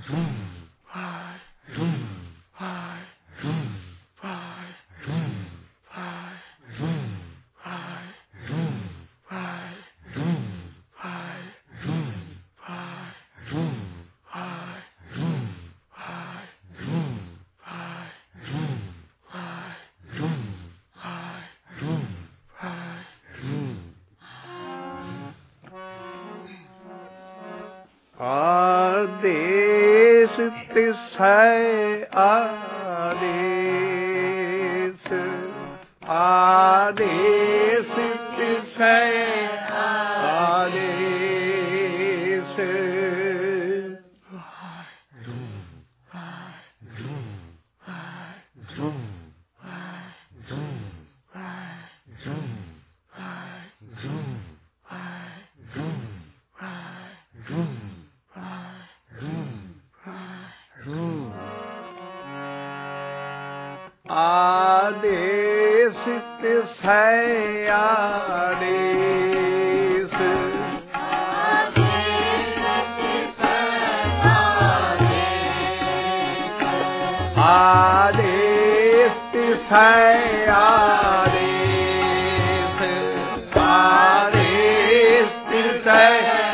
आदेश तिसै आदेश, आदेश तिसै आदेश। आदेश तिसै आदेश, आदेश तिसै आदेश, आदेश तिसै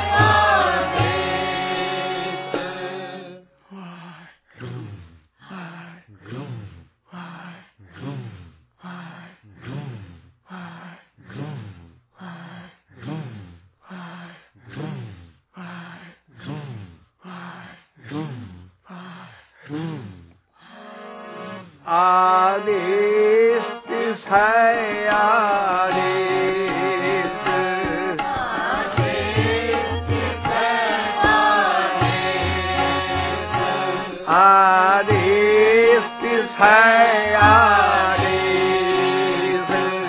आदेश तिसै आदेश, आदेश तिसै आदेश,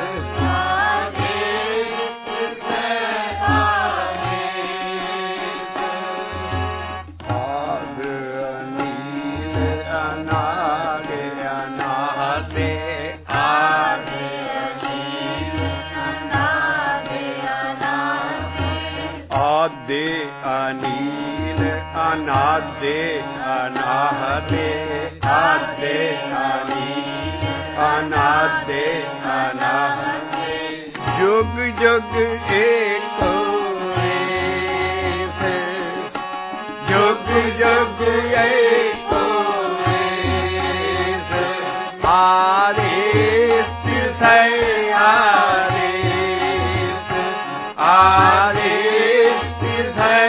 आद अनील अनादि अनाहते, आदि अनील अनादि अनाहते, आदि अनील अनादि अनाहते, आदि अनील अनादि अनाहते, जुग जुग एक वेश, जुग जुग एक वेश। आदेश तिसै आदेश, आदेश तिसै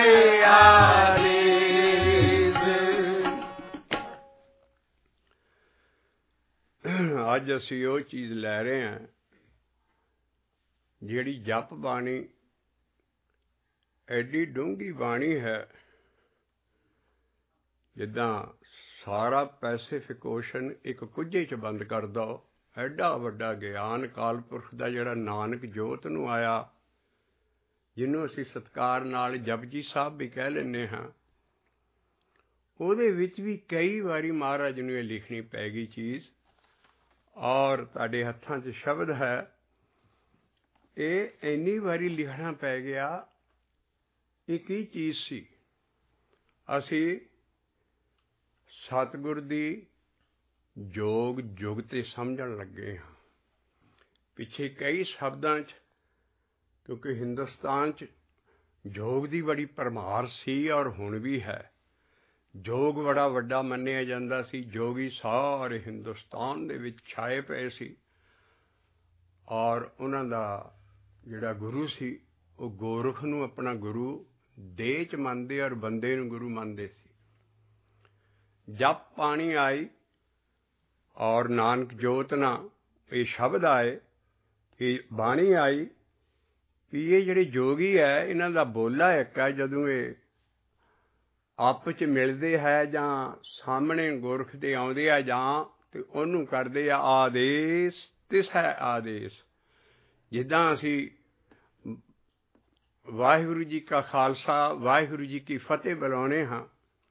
आदेश। ਅੱਜ ਅਸੀਂ ਉਹ ਚੀਜ਼ ਲੈ ਰਹੇ ਹਾਂ ਜਿਹੜੀ ਜਪ ਬਾਣੀ ਐਡੀ ਡੂੰਘੀ ਬਾਣੀ ਹੈ, ਜਿੱਦਾਂ ਸਾਰਾ ਪੈਸੀਫਿਕ ਓਸ਼ਨ ਇੱਕ ਕੁੱਜੇ 'ਚ ਬੰਦ ਕਰ ਦਿਓ। ਐਡਾ ਵੱਡਾ ਗਿਆਨ ਅਕਾਲ ਪੁਰਖ ਦਾ ਜਿਹੜਾ ਨਾਨਕ ਜੋਤ ਨੂੰ ਆਇਆ, ਜਿਹਨੂੰ ਅਸੀਂ ਸਤਿਕਾਰ ਨਾਲ ਜਪਜੀ ਸਾਹਿਬ ਵੀ ਕਹਿ ਲੈਂਦੇ ਹਾਂ, ਉਹਦੇ ਵਿੱਚ ਵੀ ਕਈ ਵਾਰੀ ਮਹਾਰਾਜ ਨੂੰ ਇਹ ਲਿਖਣੀ ਪੈ ਗਈ ਚੀਜ਼। ਔਰ ਤੁਹਾਡੇ ਹੱਥਾਂ 'ਚ ਸ਼ਬਦ ਹੈ, ਇਹ ਇੰਨੀ ਵਾਰੀ ਲਿਖਣਾ ਪੈ ਗਿਆ। ਇਹ ਕੀ ਚੀਜ਼ ਸੀ? ਅਸੀਂ ਸਤਿਗੁਰ ਦੀ ਜੋਗ ਜੁਗਤੇ ਸਮਝਣ ਲੱਗੇ ਹਾਂ। ਪਿੱਛੇ ਕਈ ਸ਼ਬਦਾਂ 'ਚ, ਕਿਉਂਕਿ ਹਿੰਦੁਸਤਾਨ 'ਚ ਜੋਗ ਦੀ ਬੜੀ ਭਰਮਾਰ ਸੀ ਔਰ ਹੁਣ ਵੀ ਹੈ। ਜੋਗ ਬੜਾ ਵੱਡਾ ਮੰਨਿਆ ਜਾਂਦਾ ਸੀ। ਜੋਗੀ ਸਾਰੇ ਹਿੰਦੁਸਤਾਨ ਦੇ ਵਿੱਚ ਛਾਏ ਪਏ ਸੀ ਔਰ ਉਹਨਾਂ ਦਾ ਜਿਹੜਾ ਗੁਰੂ ਸੀ, ਉਹ ਗੋਰਖ ਨੂੰ ਆਪਣਾ ਗੁਰੂ ਦੇਹ 'ਚ ਮੰਨਦੇ ਔਰ ਬੰਦੇ ਨੂੰ ਗੁਰੂ ਮੰਨਦੇ ਸੀ। ਜਪ ਪਾਣੀ ਆਈ ਔਰ ਨਾਨਕ ਜੋਤ ਨਾਲ ਇਹ ਸ਼ਬਦ ਆਏ, ਇਹ ਬਾਣੀ ਆਈ ਵੀ ਇਹ ਜਿਹੜੇ ਜੋਗੀ ਹੈ, ਇਹਨਾਂ ਦਾ ਬੋਲਾ ਇੱਕ ਹੈ। ਜਦੋਂ ਇਹ ਆਪਸ 'ਚ ਮਿਲਦੇ ਹੈ ਜਾਂ ਸਾਹਮਣੇ ਗੁਰਖ ਦੇ ਆਉਂਦੇ ਆ ਜਾਂ ਤੇ ਉਹਨੂੰ ਕਰਦੇ ਆ ਆਦੇਸ਼ ਤਿਸੈ ਆਦੇਸ਼। ਜਿੱਦਾਂ ਅਸੀਂ ਵਾਹਿਗੁਰੂ ਜੀ ਕਾ ਖਾਲਸਾ ਵਾਹਿਗੁਰੂ ਜੀ ਕੀ ਫਤਿਹ ਬੁਲਾਉਂਦੇ ਹਾਂ,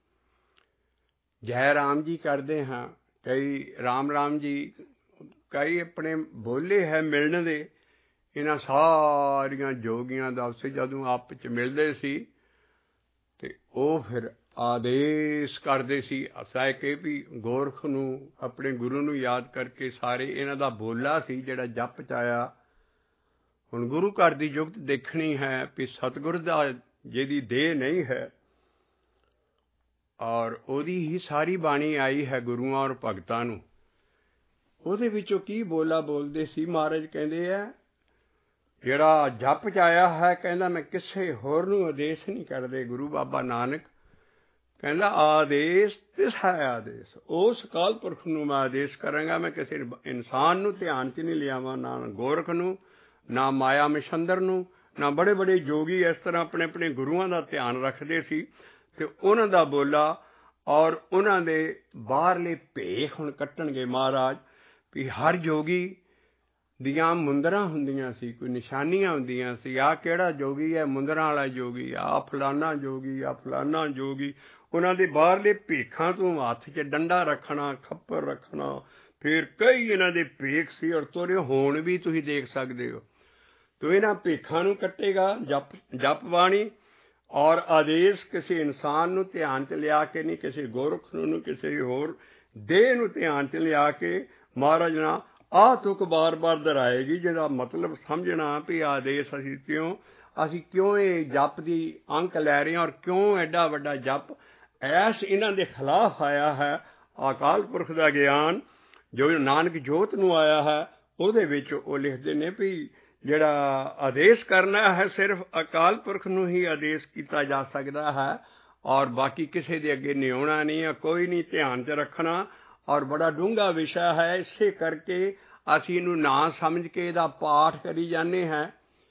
ਜੈ ਰਾਮ ਜੀ ਕਰਦੇ ਹਾਂ, ਕਈ ਰਾਮ ਰਾਮ ਜੀ, ਕਈ ਆਪਣੇ ਬੋਲੇ ਹੈ ਮਿਲਣ ਦੇ। ਇਹਨਾਂ ਸਾਰੀਆਂ ਜੋਗੀਆਂ ਦਾ ਉਸੇ ਜਦੋਂ ਆਪਸ 'ਚ ਮਿਲਦੇ ਸੀ ਤੇ ਉਹ ਫਿਰ ਆਦੇਸ਼ ਕਰਦੇ ਸੀ ਅਸਾਂ ਕਿ ਵੀ ਗੋਰਖ ਨੂੰ ਆਪਣੇ ਗੁਰੂ ਨੂੰ ਯਾਦ ਕਰਕੇ ਸਾਰੇ ਇਹਨਾਂ ਦਾ ਬੋਲਾ ਸੀ ਜਿਹੜਾ ਜਪ ਚ ਆਇਆ। ਹੁਣ ਗੁਰੂ ਘਰ ਦੀ ਜੁਗਤ ਦੇਖਣੀ ਹੈ ਵੀ ਸਤਿਗੁਰ ਦਾ ਜਿਹਦੀ ਦੇਹ ਨਹੀਂ ਹੈ ਔਰ ਉਹਦੀ ਹੀ ਸਾਰੀ ਬਾਣੀ ਆਈ ਹੈ ਗੁਰੂਆਂ ਔਰ ਭਗਤਾਂ ਨੂੰ। ਉਹਦੇ ਵਿੱਚੋਂ ਕੀ ਬੋਲਾ ਬੋਲਦੇ ਸੀ ਮਹਾਰਾਜ ਕਹਿੰਦੇ ਆ ਜਿਹੜਾ ਜਪ ਚ ਆਇਆ ਹੈ ਕਹਿੰਦਾ ਮੈਂ ਕਿਸੇ ਹੋਰ ਨੂੰ ਆਦੇਸ਼ ਨਹੀਂ ਕਰਦੇ। ਗੁਰੂ ਬਾਬਾ ਨਾਨਕ ਕਹਿੰਦਾ ਆਦੇਸ਼ ਤਿਸ ਹੈ ਆਦੇਸ਼, ਉਸ ਅਕਾਲ ਪੁਰਖ ਨੂੰ ਮੈਂ ਆਦੇਸ਼ ਕਰਾਂਗਾ। ਮੈਂ ਕਿਸੇ ਇਨਸਾਨ ਨੂੰ ਧਿਆਨ ਚ ਨਹੀਂ ਲਿਆਵਾਂ, ਨਾ ਗੋਰਖ ਨੂੰ, ਨਾ ਮਾਇਆ ਮਛੰਦਰ ਨੂੰ, ਨਾ ਬੜੇ ਬੜੇ ਜੋਗੀ ਇਸ ਤਰ੍ਹਾਂ ਆਪਣੇ ਆਪਣੇ ਗੁਰੂਆਂ ਦਾ ਧਿਆਨ ਰੱਖਦੇ ਸੀ ਤੇ ਉਹਨਾਂ ਦਾ ਬੋਲਾ ਔਰ ਉਹਨਾਂ ਦੇ ਬਾਹਰਲੇ ਭੇਖ ਹੁਣ ਕੱਟਣਗੇ ਮਹਾਰਾਜ ਵੀ ਹਰ ਜੋਗੀ ਦੀਆਂ ਮੁੰਦਰਾਂ ਹੁੰਦੀਆਂ ਸੀ, ਕੋਈ ਨਿਸ਼ਾਨੀਆਂ ਹੁੰਦੀਆਂ ਸੀ। ਆਹ ਕਿਹੜਾ ਜੋਗੀ ਹੈ? ਮੁੰਦਰਾਂ ਵਾਲਾ ਜੋਗੀ, ਆਹ ਫਲਾਨਾ ਜੋਗੀ, ਆਹ ਫਲਾਨਾ ਜੋਗੀ। ਉਹਨਾਂ ਦੇ ਬਾਹਰਲੇ ਭੇਖਾਂ ਤੋਂ ਹੱਥ 'ਚ ਡੰਡਾ ਰੱਖਣਾ, ਖੱਪਰ ਰੱਖਣਾ, ਫਿਰ ਕਈ ਇਹਨਾਂ ਦੇ ਭੇਖ ਸੀ ਔਰ ਤੋਰੇ ਹੁਣ ਵੀ ਤੁਸੀਂ ਦੇਖ ਸਕਦੇ ਹੋ। ਤੋ ਇਹਨਾਂ ਭੇਖਾਂ ਨੂੰ ਕੱਟੇਗਾ ਜਪ ਬਾਣੀ ਔਰ ਆਦੇਸ਼ ਕਿਸੇ ਇਨਸਾਨ ਨੂੰ ਧਿਆਨ 'ਚ ਲਿਆ ਕੇ ਨਹੀਂ, ਕਿਸੇ ਗੋਰਖ ਨੂੰ, ਕਿਸੇ ਹੋਰ ਦੇਹ ਨੂੰ ਧਿਆਨ 'ਚ ਲਿਆ ਕੇ ਮਹਾਰਾਜ ਨਾਲ ਆਹ ਤੁਕ ਬਾਰ-ਬਾਰ ਦੁਹਰਾਏਗੀ। ਜਿਹੜਾ ਮਤਲਬ ਸਮਝਣਾ ਵੀ ਆਦੇਸ਼ ਅਸੀਂ ਕਿਉਂ ਇਹ ਜਪ ਦੀ ਅੰਕ ਲੈ ਰਹੇ ਹਾਂ ਔਰ ਕਿਉਂ ਐਡਾ ਵੱਡਾ ਜਪ ਇਹਨਾਂ ਦੇ ਖਿਲਾਫ ਆਇਆ ਹੈ। ਅਕਾਲ ਪੁਰਖ ਦਾ ਗਿਆਨ ਜੋ ਨਾਨਕ ਜੋਤ ਨੂੰ ਆਇਆ ਹੈ ਉਹਦੇ ਵਿੱਚ ਉਹ ਲਿਖਦੇ ਨੇ ਵੀ ਜਿਹੜਾ ਆਦੇਸ਼ ਕਰਨਾ ਹੈ ਸਿਰਫ ਅਕਾਲ ਪੁਰਖ ਨੂੰ ਹੀ ਆਦੇਸ਼ ਕੀਤਾ ਜਾ ਸਕਦਾ ਹੈ ਔਰ ਬਾਕੀ ਕਿਸੇ ਦੇ ਅੱਗੇ ਨਿਉਣਾ ਨਹੀਂ, ਕੋਈ ਨਹੀਂ ਧਿਆਨ 'ਚ ਰੱਖਣਾ। ਔਰ ਬੜਾ ਡੂੰਘਾ ਵਿਸ਼ਾ ਹੈ, ਇਸੇ ਕਰਕੇ ਅਸੀਂ ਇਹਨੂੰ ਨਾ ਸਮਝ ਕੇ ਇਹਦਾ ਪਾਠ ਕਰੀ ਜਾਂਦੇ ਹਾਂ।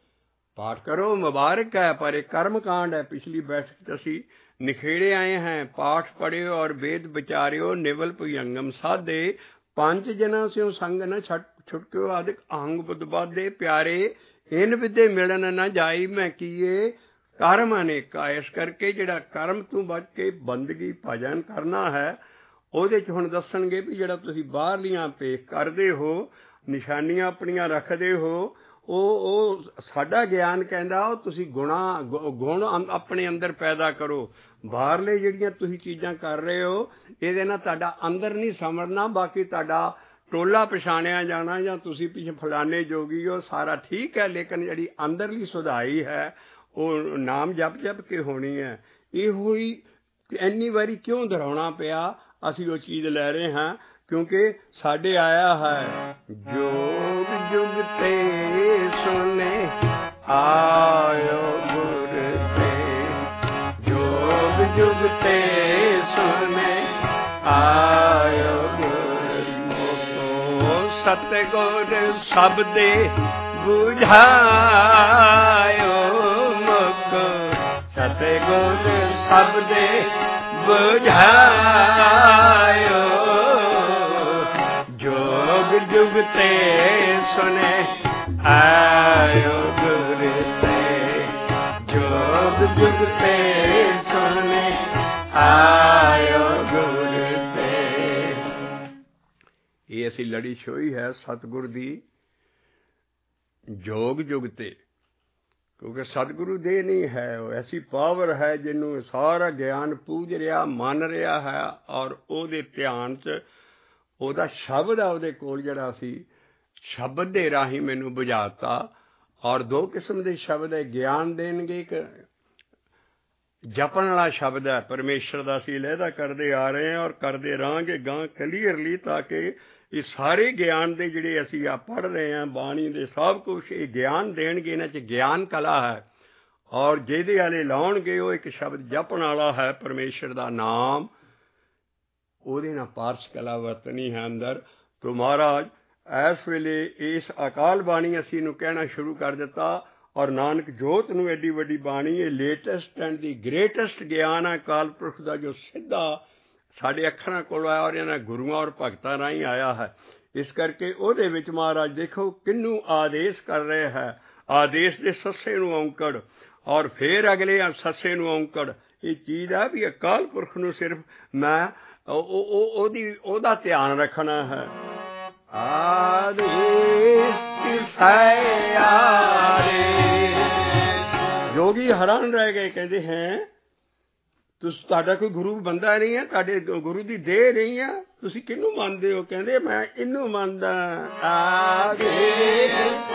ਪਾਠ ਕਰੋ, ਮੁਬਾਰਕ ਹੈ, ਪਰ ਇਹ ਕਰਮ ਕਾਂਡ ਹੈ। ਪਿਛਲੀ ਬੈਠਕ 'ਚ ਅਸੀਂ ਨਿਖੇੜੇ ਆਏ ਹਾਂ, ਪਾਠ ਪੜ੍ਹਿਓ ਔਰ ਵੇਦ ਵਿਚਾਰਿਓ, ਨਿਵਲ ਭੁਜੰਗਮ ਸਾਧੇ, ਪੰਜ ਜਨਾਂ ਸਿਓ ਸੰਗ ਨ ਛੁਟਕਿਓ, ਆਦਿਕ ਅਹੰਗ ਬੁੱਧ ਬਾਧੇ, ਪਿਆਰੇ ਇਨ ਵਿਦੇ ਮਿਲਣ ਨਾ ਜਾਈ ਮੈਂ ਕੀਏ, ਕਰਮ ਅਨੇਕਾ। ਇਸ ਕਰਕੇ ਜਿਹੜਾ ਕਰਮ ਤੋਂ ਬਚ ਕੇ ਬੰਦਗੀ ਭਜਨ ਕਰਨਾ ਹੈ ਉਹਦੇ 'ਚ ਹੁਣ ਦੱਸਣਗੇ ਵੀ ਜਿਹੜਾ ਤੁਸੀਂ ਬਾਹਰਲੀਆਂ ਭੇਖ ਕਰਦੇ ਹੋ, ਨਿਸ਼ਾਨੀਆਂ ਆਪਣੀਆਂ ਰੱਖਦੇ ਹੋ, ਉਹ ਸਾਡਾ ਗਿਆਨ ਕਹਿੰਦਾ ਉਹ ਤੁਸੀਂ ਗੁਣ ਆਪਣੇ ਅੰਦਰ ਪੈਦਾ ਕਰੋ। ਬਾਹਰਲੇ ਜਿਹੜੀਆਂ ਤੁਸੀਂ ਚੀਜ਼ਾਂ ਕਰ ਰਹੇ ਹੋ ਇਹਦੇ ਨਾਲ ਤੁਹਾਡਾ ਅੰਦਰ ਨਹੀਂ ਸਮਝਣਾ, ਬਾਕੀ ਤੁਹਾਡਾ ਟੋਲਾ ਪਛਾਣਿਆ ਜਾਣਾ ਜਾਂ ਤੁਸੀਂ ਪਿੱਛੇ ਫਲਾਣੇ ਜੋਗੀ ਹੋ, ਸਾਰਾ ਠੀਕ ਹੈ। ਲੇਕਿਨ ਜਿਹੜੀ ਅੰਦਰਲੀ ਸੁਧਾਈ ਹੈ ਉਹ ਨਾਮ ਜਪ ਕੇ ਹੋਣੀ ਹੈ। ਇਹੋ ਹੀ ਇੰਨੀ ਵਾਰੀ ਕਿਉਂ ਦੁਹਰਾਉਣਾ ਪਿਆ? ਅਸੀਂ ਉਹ ਚੀਜ਼ ਲੈ ਰਹੇ ਹਾਂ ਕਿਉਂਕਿ ਸਾਡੇ ਆਇਆ ਹੈ ਜੋਗ ਜੁਗ ਤੇ ਸੁਨੇ ਆਇਓ ਗੁਰ ਤੇ, ਜੋਗ ਜੁਗ ਤੇ ਸੁਨੇ ਆਇਓ ਗੁਰ ਮੁਖੋ, ਸਤਿਗੁਰ ਸਬਦੇ ਬੁਝਾਇਓ ਮੁਖ, ਸਤਿਗੁਰ ਸਬਦੇ ਬੁਝਾਇਓ, ਜੋਗ ਜੁਗ ਤੇ ਸੁਨੇ ਆਇਓ ਗੁਰ ਤੇ, ਜੋਗ ਜੁਗ ਤੇ ਸੁਨੇ ਆਇਓ ਗੁਰ ਤੇ। ਇਹ ਅਸੀਂ ਲੜੀ ਛੋਈ ਹੈ ਸਤਿਗੁਰ ਦੀ ਜੋਗ ਜੁਗ ਤੇ, ਕਿਉਂਕਿ ਸਤਿਗੁਰੂ ਦੇ ਨਹੀਂ ਹੈ, ਉਹ ਐਸੀ ਪਾਵਰ ਹੈ ਜਿਹਨੂੰ ਸਾਰਾ ਗਿਆਨ ਪੂਜ ਰਿਹਾ, ਮੰਨ ਰਿਹਾ ਹੈ ਔਰ ਉਹਦੇ ਧਿਆਨ 'ਚ ਉਹਦਾ ਸ਼ਬਦ ਆ ਉਹਦੇ ਕੋਲ ਜਿਹੜਾ ਸੀ ਸ਼ਬਦ ਦੇ ਰਾਹੀਂ ਮੈਨੂੰ ਬੁਝਾਤਾ। ਔਰ ਦੋ ਕਿਸਮ ਦੇ ਸ਼ਬਦ ਹੈ, ਗਿਆਨ ਦੇਣਗੇ, ਇੱਕ ਜਪਣ ਵਾਲਾ ਸ਼ਬਦ ਹੈ ਪਰਮੇਸ਼ਰ ਦਾ, ਅਸੀਂ ਲਹਿਦਾ ਕਰਦੇ ਆ ਰਹੇ ਹਾਂ ਔਰ ਕਰਦੇ ਰਹਾਂਗੇ ਗਾਂ ਕਲੀਅਰਲੀ, ਤਾਂ ਕਿ ਇਹ ਸਾਰੇ ਗਿਆਨ ਦੇ ਜਿਹੜੇ ਅਸੀਂ ਆ ਪੜ੍ਹ ਰਹੇ ਹਾਂ ਬਾਣੀ ਦੇ ਸਭ ਕੁਛ ਇਹ ਗਿਆਨ ਦੇਣਗੇ। ਇਹਨਾਂ 'ਚ ਗਿਆਨ ਕਲਾ ਹੈ ਔਰ ਜਿਹਦੇ ਵਾਲੇ ਲਾਉਣਗੇ ਉਹ ਇੱਕ ਸ਼ਬਦ ਜਪਣ ਵਾਲਾ ਹੈ ਪਰਮੇਸ਼ਰ ਦਾ ਨਾਮ, ਉਹਦੇ ਨਾਲ ਪਾਰਸ ਕਲਾ ਵਰਤਣੀ ਹੈ ਅੰਦਰ। ਤੋ ਮਹਾਰਾਜ ਇਸ ਵੇਲੇ ਇਸ ਅਕਾਲ ਬਾਣੀ ਅਸੀਂ ਇਹਨੂੰ ਕਹਿਣਾ ਸ਼ੁਰੂ ਕਰ ਦਿੱਤਾ ਔਰ ਨਾਨਕ ਜੋਤ ਨੂੰ ਐਡੀ ਵੱਡੀ ਬਾਣੀ, ਇਹ ਲੇਟੈਸਟ ਐਂਡ ਦੀ ਗ੍ਰੇਟੈਸਟ ਗਿਆਨ ਹੈ ਅਕਾਲ ਪੁਰਖ ਦਾ ਜੋ ਸਿੱਧਾ ਸਾਡੇ ਅੱਖਰਾਂ ਕੋਲ ਆਇਆ ਔਰ ਇਹਨਾਂ ਗੁਰੂਆਂ ਔਰ ਭਗਤਾਂ ਰਾਹੀਂ ਆਇਆ ਹੈ। ਇਸ ਕਰਕੇ ਉਹਦੇ ਵਿੱਚ ਮਹਾਰਾਜ ਦੇਖੋ ਕਿਹਨੂੰ ਆਦੇਸ਼ ਕਰ ਰਹੇ ਹੈ, ਆਦੇਸ਼ ਦੇ ਸੱਸੇ ਨੂੰ ਔਂਕੜ ਔਰ ਫਿਰ ਅਗਲੇ ਸੱਸੇ ਨੂੰ ਔਂਕੜ। ਇਹ ਚੀਜ਼ ਹੈ ਵੀ ਅਕਾਲ ਪੁਰਖ ਨੂੰ ਸਿਰਫ ਮੈਂ ਉਹਦਾ ਧਿਆਨ ਰੱਖਣਾ ਹੈ। ਆਦੇਸ਼ ਤਿਸੈ, ਜੋਗੀ ਹੈਰਾਨ ਰਹਿ ਗਏ, ਕਹਿੰਦੇ हैं ਤੁਹਾਡਾ ਕੋਈ ਗੁਰੂ ਬੰਦਾ ਨਹੀਂ ਹੈ, ਤੁਹਾਡੇ ਗੁਰੂ ਦੀ ਦੇਹ ਨਹੀਂ ਹੈ, ਤੁਸੀਂ ਕਿਹਨੂੰ ਮੰਨਦੇ ਹੋ? ਕਹਿੰਦੇ ਮੈਂ ਇਹਨੂੰ ਮੰਨਦਾ। ਆਦੇਸ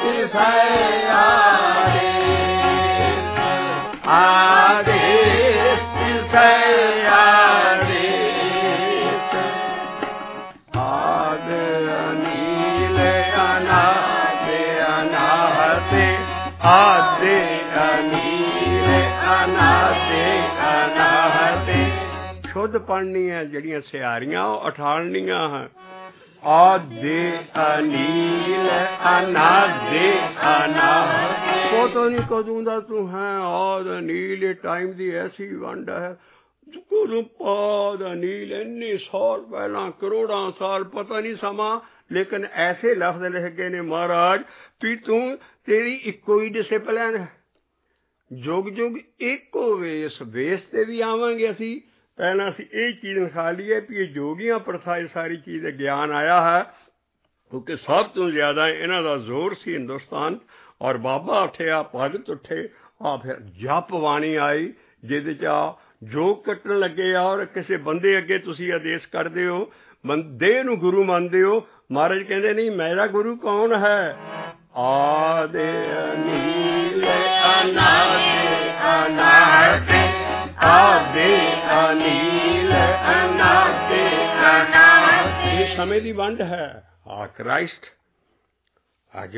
ਆਦ ਅਨੀਲ ਅਨਾਦੇ ਅਨਾਹਤੇ ਆਦੇ ਅਨੀਲ ਅਨਾਦੇ ਅਨਾਹਤੇ। ਸ਼ੁੱਧ ਪੜ੍ਹਨੀ ਹੈ, ਜਿਹੜੀਆਂ ਸਿਆਰੀਆਂ ਉਹ ਅਠਾਲਣੀਆਂ ਹੈ। ਆਦੇ ਅਨੀਲ ਅਨਾਦੇ ਅਨਾਹਤੇ। ਪਤਾ ਨਹੀਂ ਕਦੋਂ ਦਾ ਤੂੰ ਹੈ। ਆਦ ਅਨੀਲ ਟਾਈਮ ਦੀ ਐਸੀ ਵੰਡ ਹੈ। ਪਾਦ ਅਨੀਲ ਇੰਨੇ ਸਾਲ ਪਹਿਲਾਂ, ਕਰੋੜਾਂ ਸਾਲ, ਪਤਾ ਨਹੀਂ ਸਮਾਂ, ਲੇਕਿਨ ਐਸੇ ਲਫ਼ਜ਼ ਲਿਖ ਗਏ ਨੇ ਮਹਾਰਾਜ ਵੀ ਤੂੰ ਤੇਰੀ ਇੱਕੋ ਹੀ ਡਿਸਿਪਲਿਨ ਹੈ। ਜੁਗ ਜੁਗ ਇੱਕੋ ਵੇਸ। ਵੇਸ ਤੇ ਵੀ ਆਵਾਂਗੇ ਅਸੀਂ। ਪਹਿਲਾਂ ਅਸੀਂ ਇਹ ਚੀਜ਼ ਲਿਖਾ ਲਈਏ ਵੀ ਇਹ ਜੋਗੀਆਂ ਪ੍ਰਥਾ, ਇਹ ਸਾਰੀ ਚੀਜ਼ ਦਾ ਗਿਆਨ ਆਇਆ ਹੈ, ਕਿਉਂਕਿ ਸਭ ਤੋਂ ਜ਼ਿਆਦਾ ਇਹਨਾਂ ਦਾ ਜ਼ੋਰ ਸੀ ਹਿੰਦੁਸਤਾਨ। ਔਰ ਬਾਬਾ ਉੱਠਿਆ, ਭਗਤ ਉੱਠੇ, ਫਿਰ ਜਪ ਬਾਣੀ ਆਈ, ਜਿਹਦੇ 'ਚ ਜੋਗ ਕੱਟਣ ਲੱਗੇ। ਔਰ ਕਿਸੇ ਬੰਦੇ ਅੱਗੇ ਤੁਸੀਂ ਆਦੇਸ਼ ਕਰਦੇ ਹੋ, ਦੇਹ ਨੂੰ ਗੁਰੂ ਮੰਨਦੇ ਹੋ। ਮਹਾਰਾਜ ਕਹਿੰਦੇ ਨਹੀਂ, ਮੇਰਾ ਗੁਰੂ ਕੌਣ ਹੈ? ਆਦੇ ਅਨੀਲ ਅਨਾਦੇ ਅਨਾਹਤੇ ਆਦੇ ਅਨੀਲ ਅਨਾਦੇ ਅਨਾਹਤੇ। ਇਹ ਸਮੇਂ ਦੀ ਵੰਡ ਹੈ। ਕ੍ਰਾਈਸਟ ਅੱਜ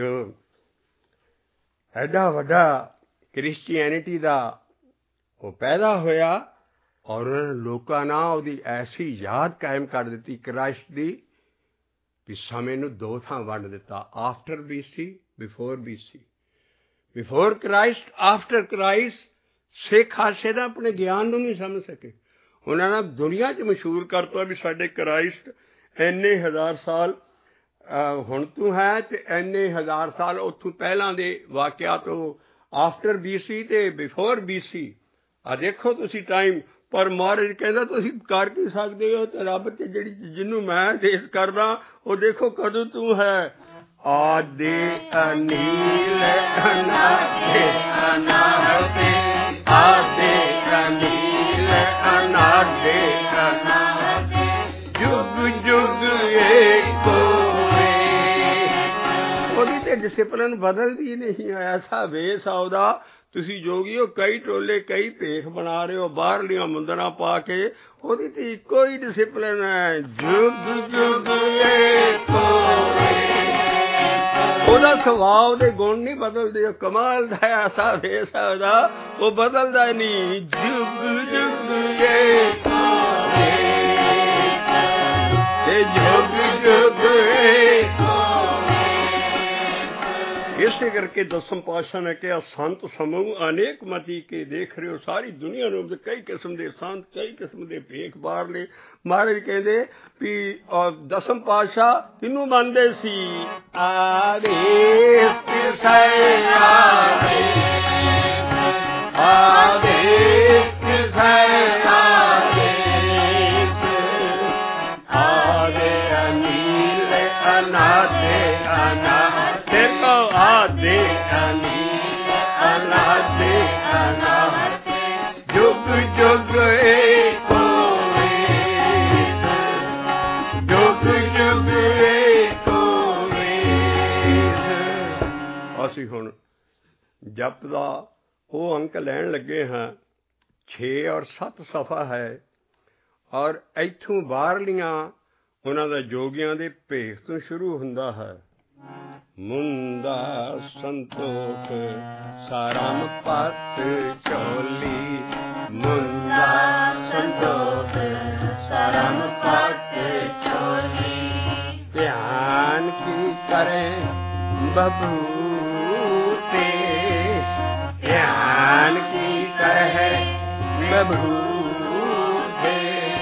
ਐਡਾ ਵੱਡਾ ਕ੍ਰਿਸਚੀਐਨਿਟੀ ਦਾ ਉਹ ਪੈਦਾ ਹੋਇਆ, ਔਰ ਉਹਨਾਂ ਨੇ ਲੋਕਾਂ ਨਾਲ ਉਹਦੀ ਐਸੀ ਯਾਦ ਕਾਇਮ ਕਰ ਦਿੱਤੀ ਕ੍ਰਾਈਸਟ ਦੀ, ਵੀ ਸਮੇਂ ਨੂੰ ਦੋ ਥਾਂ ਵੰਡ ਦਿੱਤਾ। After BC, before BC। Before Christ, after Christ. Sikh ਹਾਸੇ ਦਾ ਆਪਣੇ ਗਿਆਨ ਨੂੰ ਨਹੀਂ ਸਮਝ ਸਕੇ। ਉਹਨਾਂ ਨੇ ਦੁਨੀਆ 'ਚ ਮਸ਼ਹੂਰ ਕਰਤਾ ਵੀ ਸਾਡੇ ਕ੍ਰਾਈਸਟ ਇੰਨੇ ਹਜ਼ਾਰ ਸਾਲ ਹੁਣ ਤੋਂ ਹੈ, ਅਤੇ ਇੰਨੇ ਹਜ਼ਾਰ ਸਾਲ ਉੱਥੋਂ ਪਹਿਲਾਂ ਦੇ ਵਾਕਿਆ ਤੋਂ, ਆਫਟਰ BC ਅਤੇ ਬਿਫੋਰ BC। ਦੇਖੋ ਤੁਸੀਂ ਟਾਈਮ। ਪਰ ਮਹਾਰਾਜ ਕਹਿੰਦਾ ਤੁਸੀਂ ਕਰ ਕੀ ਸਕਦੇ ਹੋ? ਅਤੇ ਰੱਬ 'ਤੇ ਜਿਹੜੀ ਜਿਹਨੂੰ ਮੈਂ ਆਦੇਸ਼ ਕਰਦਾ ਉਹ ਦੇਖੋ ਕਦੋਂ ਤੂੰ ਹੈ। ਆਦੇ ਅਨੀਲ ਅਨਾਦੇ ਅਨਾਹਤੇ ਆਦੇ ਅਨੀਲ ਅਨਾਦੇ ਅਨਾਹਤੇ ਜੁਗ ਜੁਗ ਏਕੋ। ਉਹਦੀ ਤੇ ਡਿਸਿਪਲਿਨ ਬਦਲਦੀ ਨਹੀਂ। ਐਸਾ ਵੇਸ ਆਉਦਾ। ਤੁਸੀਂ ਜੋਗੀਓ ਕਈ ਟੋਲੇ, ਕਈ ਭੇਖ ਬਣਾ ਰਹੇ ਹੋ ਬਾਹਰਲੀਆਂ ਮੁੰਦਰਾਂ ਪਾ ਕੇ, ਉਹਦੀ ਤੇ ਇੱਕੋ ਹੀ ਡਿਸਿਪਲਿਨ ਹੈ। ਜੁਗ ਜੁਗ ਏਕੋ। ਉਹਦਾ ਸੁਭਾਅ, ਉਹਦੇ ਗੁਣ ਨਹੀਂ ਬਦਲਦੇ। ਕਮਾਲ ਦਾ ਐਸਾ ਵੇਸ ਹੈ ਉਹਦਾ, ਉਹ ਬਦਲਦਾ ਨਹੀਂ। ਜੁਗ ਜੁਗ ਏਕੋ ਤੇ ਜੁਗ ਜੁਗ ਏਕੋ। ਇਸੇ ਕਰਕੇ ਦਸਮ ਪਾਤਸ਼ਾਹ ਨੇ ਕਿਹਾ ਸੰਤ ਸਮੂਹ ਅਨੇਕ ਮਤੀ ਕੇ। ਦੇਖ ਰਹੇ ਹੋ ਸਾਰੀ ਦੁਨੀਆ ਨੂੰ ਕਈ ਕਿਸਮ ਦੇ ਸੰਤ, ਕਈ ਕਿਸਮ ਦੇ ਭੇਖ ਬਾਹਰਲੇ। ਮਹਾਰਾਜ ਕਹਿੰਦੇ ਵੀ ਦਸਮ ਪਾਤਸ਼ਾਹ ਕਿਹਨੂੰ ਮੰਨਦੇ ਸੀ? ਆਦੇਸ ਆਦੇ ਅਨੀਲ ਅਨਾਦੇ ਅਨਾਹਤੇ ਆਦੇ ਅਨੀਲ ਅਨਾਦੇ ਅਨਾਹਤੇ ਜੁਗ ਜੁਗ ਏਕੋ ਵੇਸ ਜੁਗ ਜੁਗ ਏਕੋ ਵੇਸ। ਅਸੀਂ ਹੁਣ ਜਪ ਦਾ ਉਹ ਅੰਕ ਲੈਣ ਲੱਗੇ ਹਾਂ। 6 ਔਰ 7 ਸਫ਼ਾ ਹੈ, ਔਰ ਇੱਥੋਂ ਬਾਹਰਲੀਆਂ ਉਹਨਾਂ ਦਾ ਜੋਗੀਆਂ ਦੇ ਭੇਖ ਤੋਂ ਸ਼ੁਰੂ ਹੁੰਦਾ ਹੈ। ਮੁੰਦਾ ਸੰਤੋਖ ਸਾਰਮ ਪਤ ਚੋਲੀ ਮੁੰਦਾ ਸੰਤੋਖ ਸਾਰਮ ਪਤ ਚੋਲੀ ਧਿਆਨ ਕੀ ਕਰੇ ਬਬੂਤੇ ਧਿਆਨ ਕੀ ਕਰੇ ਬਬੂਤੇ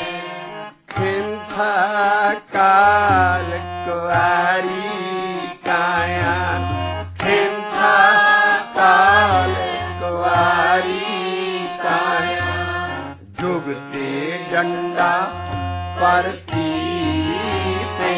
ਖਿੰਥਾ ਕਾਲ ਕੁਆਰੀ ਕਾਇਆ ਖਿੰਥਾ ਕਾਲ ਕੁਆਰੀ ਕਾਇਆ ਜੁਗਤੇ ਡੰਡਾ ਪਰਤੀ ਤੇ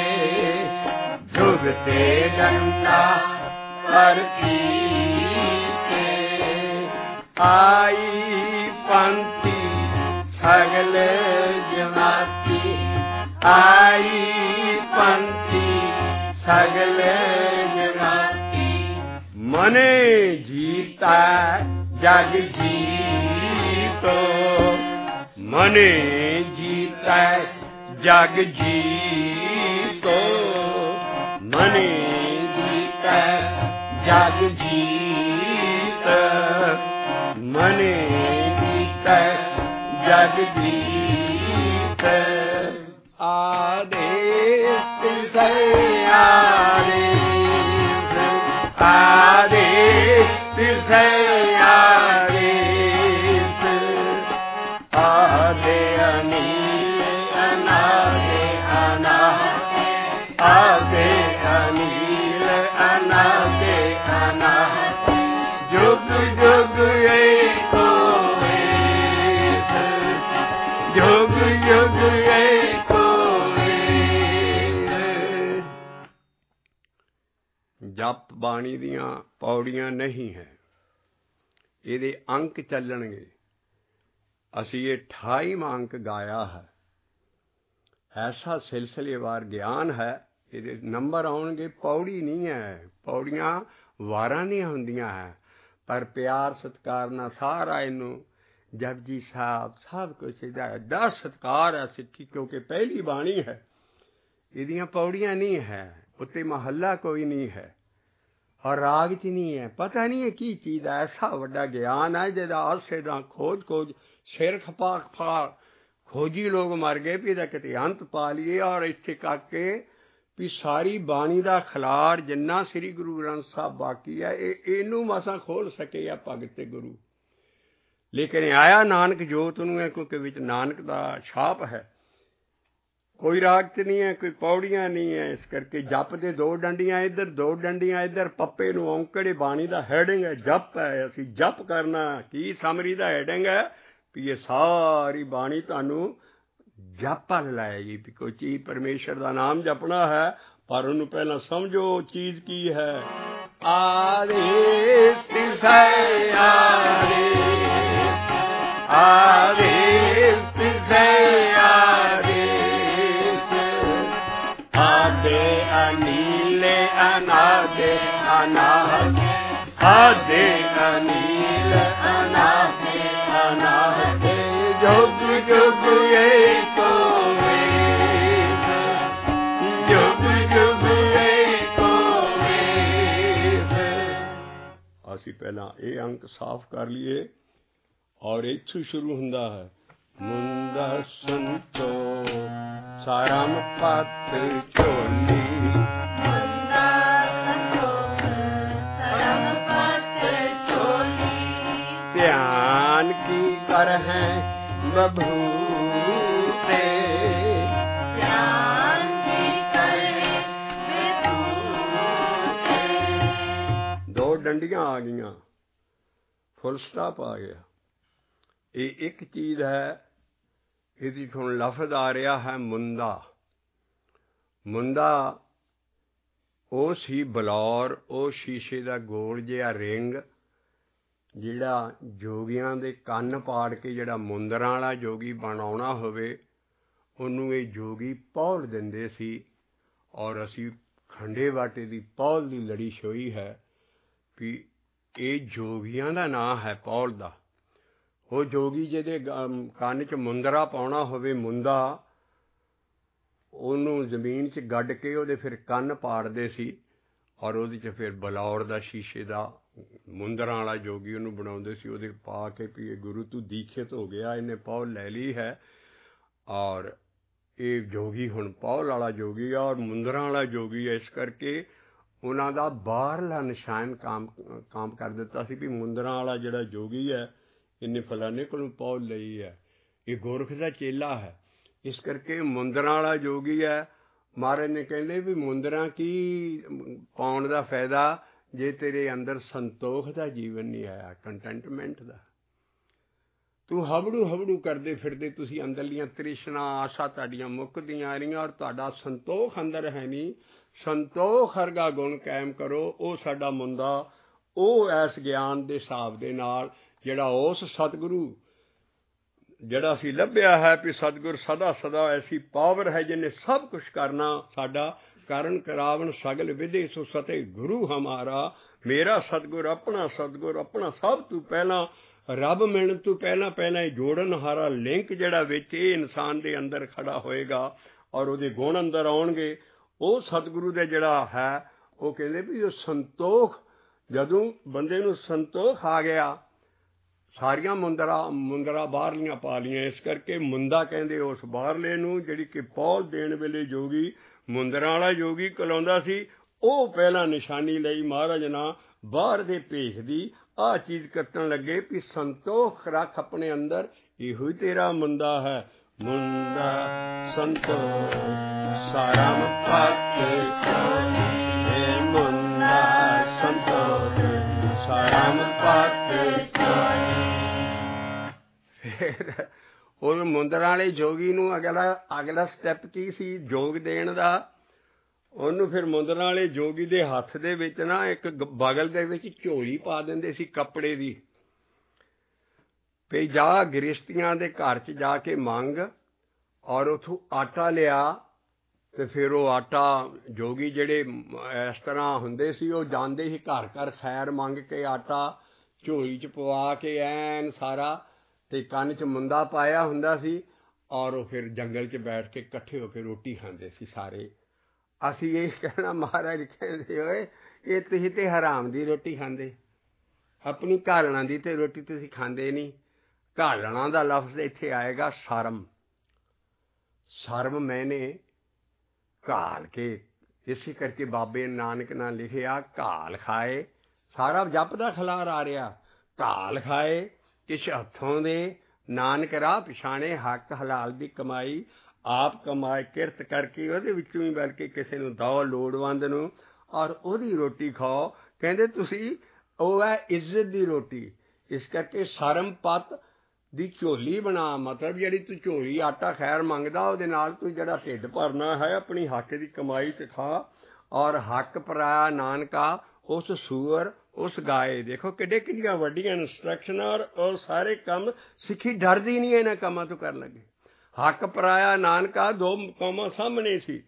ਜੁਗਤੇ ਡੰਡਾ ਪਰਤੀ ਤੇ ਆਈ ਪੰਥੀ सगल जमाती आई पंथी सगल जमाती मने जीता जग जीतो मने जीता जग जीतो मने जीता जग जीत मने जीता जग जीत आदेश से आदेश आदेश से आदेश आदे अनील अनादे अनादे आदे अनील अनादे अनादे जुग जुग एको वेद जुग जुग एको वेद। जप बाणी दियां पौड़ियां नहीं है, ਇਹਦੇ अंक ਚੱਲਣਗੇ। ਅਸੀਂ ਇਹ 28ਵਾਂ अंक गाया है। ऐसा सिलसिलेवार ज्ञान है, ਇਹਦੇ नंबर ਆਉਣਗੇ। पौड़ी नहीं है, पौड़ियां ਵਾਰਾਂ ਦੀਆਂ ਹੁੰਦੀਆਂ ਹੈ, ਪਰ ਪਿਆਰ ਸਤਿਕਾਰ ਨਾਲ ਸਾਰਾ ਇਹਨੂੰ ਜਪਜੀ ਸਾਹਿਬ ਸਭ ਕੁਛ ਇਹਦਾ ਐਡਾ ਸਤਿਕਾਰ ਹੈ ਸਿੱਖੀ, ਕਿਉਂਕਿ ਪਹਿਲੀ ਬਾਣੀ ਹੈ। ਇਹਦੀਆਂ ਪੌੜੀਆਂ ਨਹੀਂ ਹੈ, ਉੱਤੇ ਮਹੱਲਾ ਕੋਈ ਨਹੀਂ ਹੈ, ਔਰ ਰਾਗ 'ਚ ਨਹੀਂ ਹੈ। ਪਤਾ ਨਹੀਂ ਹੈ ਕੀ ਚੀਜ਼ ਦਾ ਐਸਾ ਵੱਡਾ ਗਿਆਨ ਹੈ ਜਿਹਦਾ ਆਸੇ ਦਾ ਖੋਜ ਸਿਰ ਖਪਾ ਖਪਾ ਖੋਜੀ ਲੋਕ ਮਰ ਗਏ ਵੀ ਇਹਦਾ ਕਿਤੇ ਅੰਤ ਪਾ ਲਈਏ। ਔਰ ਇੱਥੇ ਕਰਕੇ ਵੀ ਸਾਰੀ ਬਾਣੀ ਦਾ ਖਿਲਾਰ ਜਿੰਨਾ ਸ੍ਰੀ ਗੁਰੂ ਗ੍ਰੰਥ ਸਾਹਿਬ ਬਾਕੀ ਹੈ ਇਹਨੂੰ ਮਸਾਂ ਖੋਲ੍ਹ ਸਕੇ ਆ ਭਗਤ ਤੇ ਗੁਰੂ। ਲੇਕਿਨ ਆਇਆ ਨਾਨਕ ਜੋਤ ਨੂੰ ਹੈ, ਕਿਉਂਕਿ ਵਿੱਚ ਨਾਨਕ ਦਾ ਛਾਪ ਹੈ। ਕੋਈ ਰਾਗ 'ਚ ਨਹੀਂ ਹੈ, ਕੋਈ ਪੌੜੀਆਂ ਨਹੀਂ ਹੈ। ਇਸ ਕਰਕੇ ਜਪ ਦੇ ਦੋ ਡੰਡੀਆਂ ਇੱਧਰ ਦੋ ਡੰਡੀਆਂ ਇੱਧਰ, ਪੱਪੇ ਨੂੰ ਔਂਕੜੇ ਬਾਣੀ ਦਾ ਹੈਡਿੰਗ ਹੈ, ਜਪ ਹੈ। ਅਸੀਂ ਜਪ ਕਰਨਾ ਕੀ ਸਮਰੀ ਦਾ ਹੈਡਿੰਗ ਹੈ ਵੀ ਇਹ ਸਾਰੀ ਬਾਣੀ ਤੁਹਾਨੂੰ ਜਪ ਵੱਲ ਲਾਏਗੀ। ਵੀ ਕੋਈ ਚੀਜ਼ ਪਰਮੇਸ਼ਰ ਦਾ ਨਾਮ ਜਪਣਾ ਹੈ, ਪਰ ਉਹਨੂੰ ਪਹਿਲਾਂ ਸਮਝੋ ਚੀਜ਼ ਕੀ ਹੈ। ਆਦੇਸ਼ ਤਿਸੈ ਆਦੇਸ਼ ਆਦੇਸ਼ ਤਿਸੈ ਆਦੇਸ਼ ਆਦੇ ਅਨੀਲੇ ਅਨਾਦੇ ਅਨਾਹਤ ਆਦੇ ਅਨੀਲ ਅਨਾਦੇ ਅਨਾਹਤ ਜੁਗ ਜੁਗ ਏਕੋ ਵੇਦ ਜੁਗ ਜੁਗ ਏਕੋ ਵੇਦ। ਅਸੀਂ ਪਹਿਲਾਂ ਇਹ ਅੰਕ ਸਾਫ਼ ਕਰ ਲਈਏ ਔਰ ਇੱਥੋਂ ਸ਼ੁਰੂ ਹੁੰਦਾ ਹੈ। ਮੁੰਦਾ ਸੰਤੋ ਸਾਰਮ ਪਤ ਝੋਲੀ ਮੁੰਦਾ ਸੰਤੋ ਸਾਰਮ ਪਤ ਝੋਲੀ ਧਿਆਨ ਕੀ ਕਰ ਹੈ बभूते ध्यान की करे विभूते। दो डंडियां आ गईयां, फुल स्टॉप आ गया। ये एक चीज है, ਇਹਦੀ ਹੁਣ ਲਫ਼ਜ਼ ਆ ਰਿਹਾ ਹੈ ਮੁੰਦਾ। ਮੁੰਦਾ ਉਹ ਸੀ ਬਲੌਰ, ਉਹ ਸ਼ੀਸ਼ੇ ਦਾ ਗੋਲ ਜਿਹਾ ਰਿੰਗ ਜਿਹੜਾ ਜੋਗੀਆਂ ਦੇ ਕੰਨ ਪਾੜ ਕੇ ਜਿਹੜਾ ਮੁੰਦਰਾਂ ਵਾਲਾ ਜੋਗੀ ਬਣਾਉਣਾ ਹੋਵੇ ਉਹਨੂੰ ਇਹ ਜੋਗੀ ਪੌਲ ਦਿੰਦੇ ਸੀ। ਔਰ ਅਸੀਂ ਖੰਡੇ ਬਾਟੇ ਦੀ ਪੌਲ ਦੀ ਲੜੀ ਛੋਈ ਹੈ ਵੀ ਇਹ ਜੋਗੀਆਂ ਦਾ ਨਾਂ ਹੈ ਪੌਲ ਦਾ। ਉਹ ਜੋਗੀ ਜਿਹਦੇ ਕੰਨ 'ਚ ਮੁੰਦਰਾ ਪਾਉਣਾ ਹੋਵੇ ਮੁੰਦਾ, ਉਹਨੂੰ ਜ਼ਮੀਨ 'ਚ ਗੱਡ ਕੇ ਉਹਦੇ ਫਿਰ ਕੰਨ ਪਾੜਦੇ ਸੀ ਔਰ ਉਹਦੇ 'ਚ ਫਿਰ ਬਲੌਰ ਦਾ ਸ਼ੀਸ਼ੇ ਦਾ ਮੁੰਦਰਾਂ ਵਾਲਾ ਜੋਗੀ ਉਹਨੂੰ ਬਣਾਉਂਦੇ ਸੀ। ਉਹਦੇ ਪਾ ਕੇ ਵੀ ਇਹ ਗੁਰੂ ਤੂੰ ਦੀਖਿਤ ਹੋ ਗਿਆ, ਇਹਨੇ ਪੌਲ ਲੈ ਲਈ ਹੈ ਔਰ ਇਹ ਜੋਗੀ ਹੁਣ ਪੌਲ ਵਾਲਾ ਜੋਗੀ ਆ ਔਰ ਮੁੰਦਰਾਂ ਵਾਲਾ ਜੋਗੀ ਹੈ। ਇਸ ਕਰਕੇ ਉਹਨਾਂ ਦਾ ਬਾਹਰਲਾ ਨਿਸ਼ਾਨ ਕਾਮ ਕਰ ਦਿੱਤਾ ਸੀ ਵੀ ਮੁੰਦਰਾਂ ਵਾਲਾ ਜਿਹੜਾ ਜੋਗੀ ਹੈ ਇਹਨੇ ਫਲਾਣੇ ਕੋਲੋਂ ਪੌਲ ਲਈ ਹੈ, ਇਹ ਗੋਰਖ ਦਾ ਚੇਲਾ ਹੈ। ਇਸ ਕਰਕੇ ਮੁੰਦਰਾਂ ਵਾਲਾ ਜੋਗੀ ਹੈ। ਮਹਾਰਾਜ ਨੇ ਕਹਿੰਦੇ ਵੀ ਮੁੰਦਰਾਂ ਕੀ ਪਾਉਣ ਦਾ ਫਾਇਦਾ ਜੇ ਤੇਰੇ ਅੰਦਰ ਸੰਤੋਖ ਦਾ ਜੀਵਨ ਨਹੀਂ ਆਇਆ, ਕੰਟੈਂਟਮੈਂਟ ਦਾ। ਤੂੰ ਹਬੜੂ ਕਰਦੇ ਫਿਰਦੇ, ਤੁਸੀਂ ਅੰਦਰਲੀਆਂ ਤ੍ਰਿਸ਼ਨਾ ਆਸ਼ਾ ਤੁਹਾਡੀਆਂ ਮੁੱਕਦੀਆਂ ਆ ਰਹੀਆਂ ਔਰ ਤੁਹਾਡਾ ਸੰਤੋਖ ਅੰਦਰ ਹੈ ਨਹੀਂ। ਸੰਤੋਖ ਵਰਗਾ ਗੁਣ ਕਾਇਮ ਕਰੋ। ਉਹ ਸਾਡਾ ਮੁੰਦਾ, ਉਹ ਇਸ ਗਿਆਨ ਦੇ ਹਿਸਾਬ ਦੇ ਨਾਲ ਜਿਹੜਾ ਉਸ ਸਤਿਗੁਰੂ ਜਿਹੜਾ ਅਸੀਂ ਲੱਭਿਆ ਹੈ ਵੀ ਸਤਿਗੁਰ ਸਦਾ ਸਦਾ ਐਸੀ ਪਾਵਰ ਹੈ ਜਿਹਨੇ ਸਭ ਕੁਛ ਕਰਨਾ ਸਾਡਾ ਕਰਨ ਕਰਾਵਣ ਸਗਲ ਵਿਧੇ ਸੋ ਸਤੇ ਗੁਰੂ ਹਮਾਰਾ। ਮੇਰਾ ਸਤਿਗੁਰ ਆਪਣਾ ਸਭ ਤੋਂ ਪਹਿਲਾਂ ਰੱਬ ਮਿਲਣ ਤੋਂ ਪਹਿਲਾਂ ਇਹ ਜੋੜਨ ਹਾਰਾ ਲਿੰਕ ਜਿਹੜਾ ਵਿੱਚ ਇਹ ਇਨਸਾਨ ਦੇ ਅੰਦਰ ਖੜਾ ਹੋਏਗਾ ਔਰ ਉਹਦੇ ਗੁਣ ਅੰਦਰ ਆਉਣਗੇ, ਉਹ ਸਤਿਗੁਰੂ ਦੇ ਜਿਹੜਾ ਹੈ ਉਹ ਕਹਿੰਦੇ ਵੀ ਉਹ ਸੰਤੋਖ, ਜਦੋਂ ਬੰਦੇ ਨੂੰ ਸੰਤੋਖ ਆ ਗਿਆ ਸਾਰੀਆਂ ਮੁੰਦਰਾ ਬਾਹਰਲੀਆਂ ਪਾ ਲਈਆਂ। ਇਸ ਕਰਕੇ ਮੁੰਦਾ ਕਹਿੰਦੇ ਉਸ ਬਾਹਰਲੇ ਨੂੰ, ਜਿਹੜੀ ਕਿ ਪੌਲ ਦੇਣ ਵੇਲੇ ਜੋਗੀ ਮੁੰਦਰਾਂ ਵਾਲਾ ਜੋਗੀ ਕਲਾਉਂਦਾ ਸੀ, ਉਹ ਪਹਿਲਾਂ ਨਿਸ਼ਾਨੀ ਲਈ ਮਹਾਰਾਜ ਨਾ ਬਾਹਰ ਦੇ ਭੇਖ ਦੀ ਆਹ ਚੀਜ਼ ਕੱਟਣ ਲੱਗੇ ਵੀ ਸੰਤੋਖ ਰੱਖ ਆਪਣੇ ਅੰਦਰ, ਇਹੋ ਹੀ ਤੇਰਾ ਮੁੰਦਾ ਹੈ। ਮੁੰਦਾ ਸੰਤੋਖ ਸਾਰਾ ਮਪਾਤੇ ਚੋਰੀ, ਮੁੰਦਾ ਸੰਤੋਖ ਸਾਰਾ ਮਪਾਤੇ ਚੋਰੀ। ਫਿਰ ਉਹ ਮੁੰਦਰਾਂ ਵਾਲੇ ਜੋਗੀ ਨੂੰ ਅਗਲਾ ਸਟੈਪ ਕੀ ਸੀ ਜੋਗ ਦੇਣ ਦਾ? ਉਹਨੂੰ ਫਿਰ ਮੁੰਦਰਾਂ ਵਾਲੇ ਜੋਗੀ ਦੇ ਹੱਥ ਦੇ ਵਿੱਚ ਨਾ ਇੱਕ ਬਗਲ ਦੇ ਵਿੱਚ ਝੋਲੀ ਪਾ ਦਿੰਦੇ ਸੀ ਕੱਪੜੇ ਦੀ, ਵੀ ਜਾ ਗ੍ਰਸਤੀਆਂ ਦੇ ਘਰ 'ਚ ਜਾ ਕੇ ਮੰਗ ਔਰ ਉੱਥੋਂ ਆਟਾ ਲਿਆ। ਤੇ ਫਿਰ ਉਹ ਆਟਾ ਜੋਗੀ ਜਿਹੜੇ ਇਸ ਤਰ੍ਹਾਂ ਹੁੰਦੇ ਸੀ ਉਹ ਜਾਂਦੇ ਸੀ ਘਰ ਘਰ ਖੈਰ ਮੰਗ ਕੇ, ਆਟਾ ਝੋਲੀ 'ਚ ਪਵਾ ਕੇ ਐਨ ਸਾਰਾ, ਤੇ ਕੰਨ 'ਚ ਮੁੰਦਾ ਪਾਇਆ ਹੁੰਦਾ ਸੀ ਔਰ ਉਹ ਫਿਰ ਜੰਗਲ 'ਚ ਬੈਠ ਕੇ ਇਕੱਠੇ ਹੋ ਕੇ ਰੋਟੀ ਖਾਂਦੇ ਸੀ ਸਾਰੇ। ਅਸੀਂ ਇਹ ਕਹਿਣਾ ਮਹਾਰਾਜ ਕਹਿੰਦੇ ਹੋਏ ਇਹ ਤੁਸੀਂ ਤੇ ਹਰਾਮ ਦੀ ਰੋਟੀ ਖਾਂਦੇ, ਆਪਣੀ ਘਾਲਣਾ ਦੀ ਤੇ ਰੋਟੀ ਤੁਸੀਂ ਖਾਂਦੇ ਨਹੀਂ। ਘਾਲਣਾ ਦਾ ਲਫ਼ਜ਼ ਇੱਥੇ ਆਏਗਾ ਸਰਮ, ਸਰਮ ਮੈਨੇ ਘਾਲ ਕੇ, ਇਸੇ ਕਰਕੇ ਬਾਬੇ ਨਾਨਕ ਨਾਲ ਲਿਖਿਆ ਘਾਲ ਖਾਏ, ਸਾਰਾ ਜਪ ਦਾ ਖਿਲਾਰ ਆ ਰਿਹਾ। ਘਾਲ ਖਾਏ ਕਿਛ ਹੱਥੋਂ ਦੇ, ਨਾਨਕ ਰਾਹ ਪਛਾਣੇ ਹੱਕ ਹਲਾਲ ਦੀ ਕਮਾਈ, ਆਪ ਕਮਾਏ ਕਿਰਤ ਕਰਕੇ ਉਹਦੇ ਵਿੱਚੋਂ ਹੀ ਬਲਕਿ ਕਿਸੇ ਨੂੰ ਦਿਓ ਲੋੜਵੰਦ ਨੂੰ ਔਰ ਉਹਦੀ ਰੋਟੀ ਖਾਓ। ਕਹਿੰਦੇ ਤੁਸੀਂ ਉਹ ਹੈ ਇੱਜ਼ਤ ਦੀ ਰੋਟੀ। ਇਸ ਕਰਕੇ ਸਰਮ ਪੱਤ ਦੀ ਝੋਲੀ ਬਣਾ, ਮਤਲਬ ਜਿਹੜੀ ਤੂੰ ਝੋਲੀ ਆਟਾ ਖੈਰ ਮੰਗਦਾ ਉਹਦੇ ਨਾਲ ਤੂੰ ਜਿਹੜਾ ਢਿੱਡ ਭਰਨਾ ਹੈ ਆਪਣੀ ਹੱਕ ਦੀ ਕਮਾਈ 'ਚ ਖਾ। ਔਰ ਹੱਕ ਪਰਾਇਆ ਨਾਨਕਾ ਉਸ ਸੂਰ ਉਸ ਗਾਏ। ਦੇਖੋ ਕਿੰਨੀਆਂ ਵੱਡੀਆਂ ਇੰਸਟਰਕਸ਼ਨਾਂ ਔਰ ਸਾਰੇ ਕੰਮ ਸਿੱਖੀ ਡਰਦੀ ਨਹੀਂ ਇਹਨਾਂ ਕੰਮਾਂ ਤੋਂ ਕਰਨ ਲੱਗੇ। ਹੱਕ ਪਰਾਇਆ ਨਾਨਕਾ ਦੋ ਕੌਮਾਂ ਸਾਹਮਣੇ ਸੀ,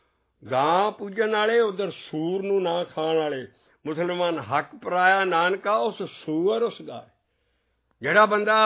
ਗਾਂ ਪੂਜਣ ਵਾਲੇ ਉੱਧਰ ਸੂਰ ਨੂੰ ਨਾ ਖਾਣ ਵਾਲੇ ਮੁਸਲਮਾਨ। ਹੱਕ ਪਰਾਇਆ ਨਾਨਕਾ ਉਸ ਸੂਰ ਉਸ ਗਾਏ। ਜਿਹੜਾ ਬੰਦਾ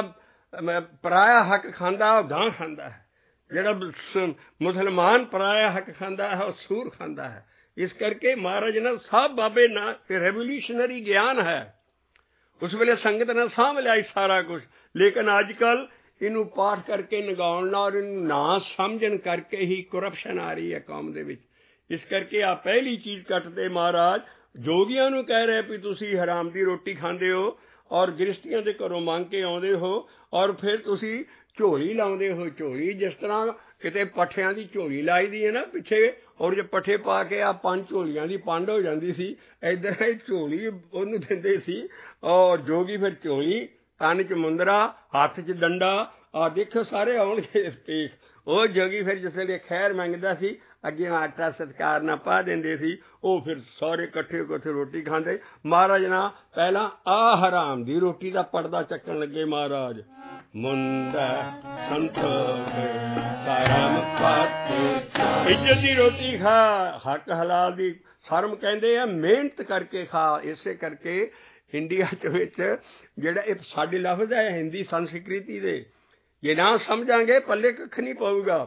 ਪਰਾਇਆ ਹੱਕ ਖਾਂਦਾ ਉਹ ਗਾਂ ਖਾਂਦਾ ਹੈ, ਜਿਹੜਾ ਮੁਸਲਮਾਨ ਪਰਾਇਆ ਹੱਕ ਖਾਂਦਾ ਹੈ ਉਹ ਸੂਰ ਖਾਂਦਾ ਹੈ। ਇਸ ਕਰਕੇ ਮਹਾਰਾਜ ਨੇ ਸਭ ਬਾਬੇ ਨਾ ਰੈਵੋਲਿਊਸ਼ਨਰੀ ਗਿਆਨ ਹੈ। ਉਸ ਵੇਲੇ ਸੰਗਤ ਨੇ ਸਾਂਭ ਲਿਆ ਸਾਰਾ ਕੁਛ, ਲੇਕਿਨ ਅੱਜ ਕੱਲ੍ਹ ਇਹਨੂੰ ਪਾਠ ਕਰਕੇ ਨਗਾਉਣ ਨਾਲ ਇਹਨੂੰ ਨਾ ਸਮਝਣ ਕਰਕੇ ਹੀ ਕਰਪਸ਼ਨ ਆ ਰਹੀ ਹੈ ਕੌਮ ਦੇ ਵਿੱਚ। ਇਸ ਕਰਕੇ ਆ ਪਹਿਲੀ ਚੀਜ਼ ਕੱਟਦੇ ਮਹਾਰਾਜ ਜੋਗੀਆਂ ਨੂੰ ਕਹਿ ਰਹੇ ਵੀ ਤੁਸੀਂ ਹਰਾਮ ਦੀ ਰੋਟੀ ਖਾਂਦੇ ਹੋ ਔਰ ਗ੍ਰਸਤੀਆਂ ਦੇ ਘਰੋਂ ਮੰਗ ਕੇ ਆਉਂਦੇ ਹੋ ਔਰ ਫਿਰ ਤੁਸੀਂ ਝੋਲੀ ਲਾਉਂਦੇ ਹੋ। ਝੋਲੀ ਜਿਸ ਤਰ੍ਹਾਂ ਕਿਤੇ ਪੱਠਿਆਂ ਦੀ ਝੋਲੀ ਲਾਈ ਦੀ ਹੈ ਨਾ ਪਿੱਛੇ, ਔਰ ਜੇ ਪੱਠੇ ਪਾ ਕੇ ਆ 5 ਝੋਲੀਆਂ ਦੀ ਪੰਡ ਹੋ ਜਾਂਦੀ ਸੀ, ਇੱਧਰ ਇਹ ਝੋਲੀ ਉਹਨੂੰ ਦਿੰਦੇ ਸੀ। ਔਰ ਜੋਗੀ ਫਿਰ ਝੋਲੀ, ਕੰਨ 'ਚ ਮੁੰਦਰਾ, ਹੱਥ 'ਚ ਡੰਡਾ, ਆਹ ਦੇਖੋ ਸਾਰੇ ਆਉਣਗੇ ਪੇਖ। ਉਹ ਜੋਗੀ ਫਿਰ ਜਿਸ ਵੇਲੇ ਖੈਰ ਮੰਗਦਾ ਸੀ ਅੱਗੇ ਆਟਾ ਸਤਿਕਾਰ ਨਾਲ ਪਾ ਦਿੰਦੇ ਸੀ, ਉਹ ਫਿਰ ਸਾਰੇ ਇਕੱਠੇ ਹੋ ਕੇ ਉੱਥੇ ਰੋਟੀ ਖਾਂਦੇ। ਮਹਾਰਾਜ ਨਾ ਪਹਿਲਾਂ ਆਹ ਹਰਾਮ ਦੀ ਰੋਟੀ ਦਾ ਪਰਦਾ ਚੱਕਣ ਲੱਗੇ ਮਹਾਰਾਜ। ਮੁੰਡਾ ਸੰਤੋਖ ਸਾਰਾ ਮਪਾਤੇ, ਇੱਜ਼ਤ ਦੀ ਰੋਟੀ ਖਾ, ਹੱਕ ਹਲਾਲ ਦੀ। ਸ਼ਰਮ ਕਹਿੰਦੇ ਆ ਮਿਹਨਤ ਕਰਕੇ ਖਾ। ਇਸੇ ਕਰਕੇ ਇੰਡੀਆ ਚ ਵਿੱਚ ਜਿਹੜਾ ਇਹ ਸਾਡੇ ਲਫ਼ਜ਼ ਹੈ ਹਿੰਦੀ ਸੰਸਕ੍ਰਿਤੀ ਦੇ, ਜੇ ਨਾ ਸਮਝਾਂਗੇ ਪੱਲੇ ਕੱਖ ਨਹੀਂ ਪਊਗਾ।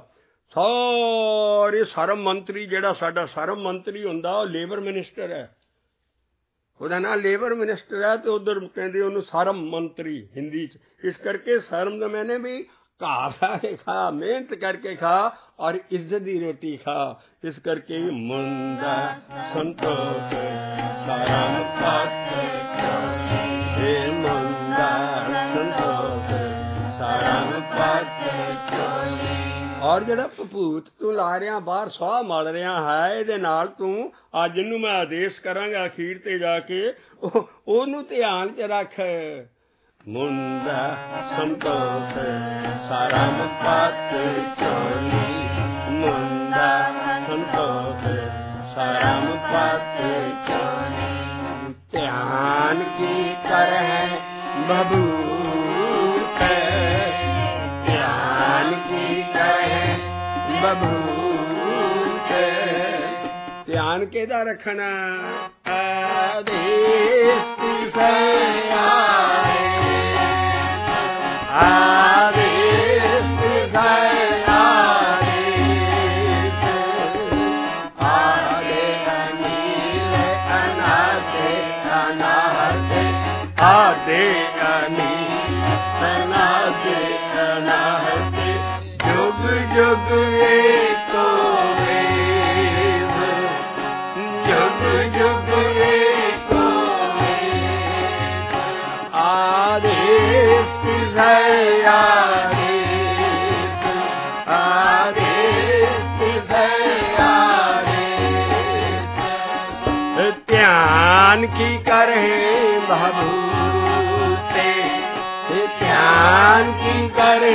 ਸਾਰੇ ਸ਼ਰਮ ਮੰਤਰੀ, ਜਿਹੜਾ ਸਾਡਾ ਸ਼ਰਮ ਮੰਤਰੀ ਹੁੰਦਾ ਉਹ ਲੇਬਰ ਮਿਨਿਸਟਰ ਹੈ, ਉਹਦਾ ਨਾਂ ਲੇਬਰ ਮਿਨਿਸਟਰ ਹੈ, ਤੇ ਉੱਧਰ ਕਹਿੰਦੇ ਉਹਨੂੰ ਸ਼ਰਮ ਮੰਤਰੀ ਹਿੰਦੀ 'ਚ। ਇਸ ਕਰਕੇ ਸ਼ਰਮ ਦਾ ਮੈਨੇ ਵੀ ਘਾਹ ਖਾ ਕੇ ਖਾ, ਮਿਹਨਤ ਕਰਕੇ ਖਾ ਔਰ ਇੱਜ਼ਤ ਦੀ ਰੋਟੀ ਖਾ। ਇਸ ਕਰਕੇ ਮੁੰਡਾ ਸੰਤੋਖ ਸਾਰਾ ਮਪਾਤੇ ਚੋਰੀ, ਮੁੰਡਾ ਸੰਤੋਖ ਸਾਰਾ ਮਪਾਤੇ ਚੋਰੀ। ਔਰ ਜਿਹੜਾ ਭੂਤ ਤੂੰ ਲਾ ਰਿਹਾ ਬਾਹਰ ਸਵਾਹ ਮਲ ਰਿਹਾ ਹੈ, ਇਹਦੇ ਨਾਲ ਤੂੰ ਅੱਜ ਜਿਹਨੂੰ ਮੈਂ ਆਦੇਸ਼ ਕਰਾਂਗਾ ਅਖੀਰ ਤੇ ਜਾ ਕੇ ਉਹਨੂੰ ਧਿਆਨ 'ਚ ਰੱਖ। ਮੁੰਡਾ ਸੰਤੋਖ ਸਾਰਾ ਮਪਾਤੇ ਚੋਰੀ, ਮੁੰਡਾ ਸੰਤੋਖ ਸਾਰਾ ਮਪਾਤੇ ਚੋਰੀ। ਧਿਆਨ ਕੀ ਕਰਹਿ ਬਬੂਤ, बभूत। ध्यान केदा रखना आदेश सयारे आदेश सयारे आदे अनिल अनादे अनाहते आदे अनिल अनादे अनाहते जुग जुग एको वेद जुग जुग एको वेद आदेश आदेश आदेश आदेश ध्यान की करे भभूते ध्यान की करे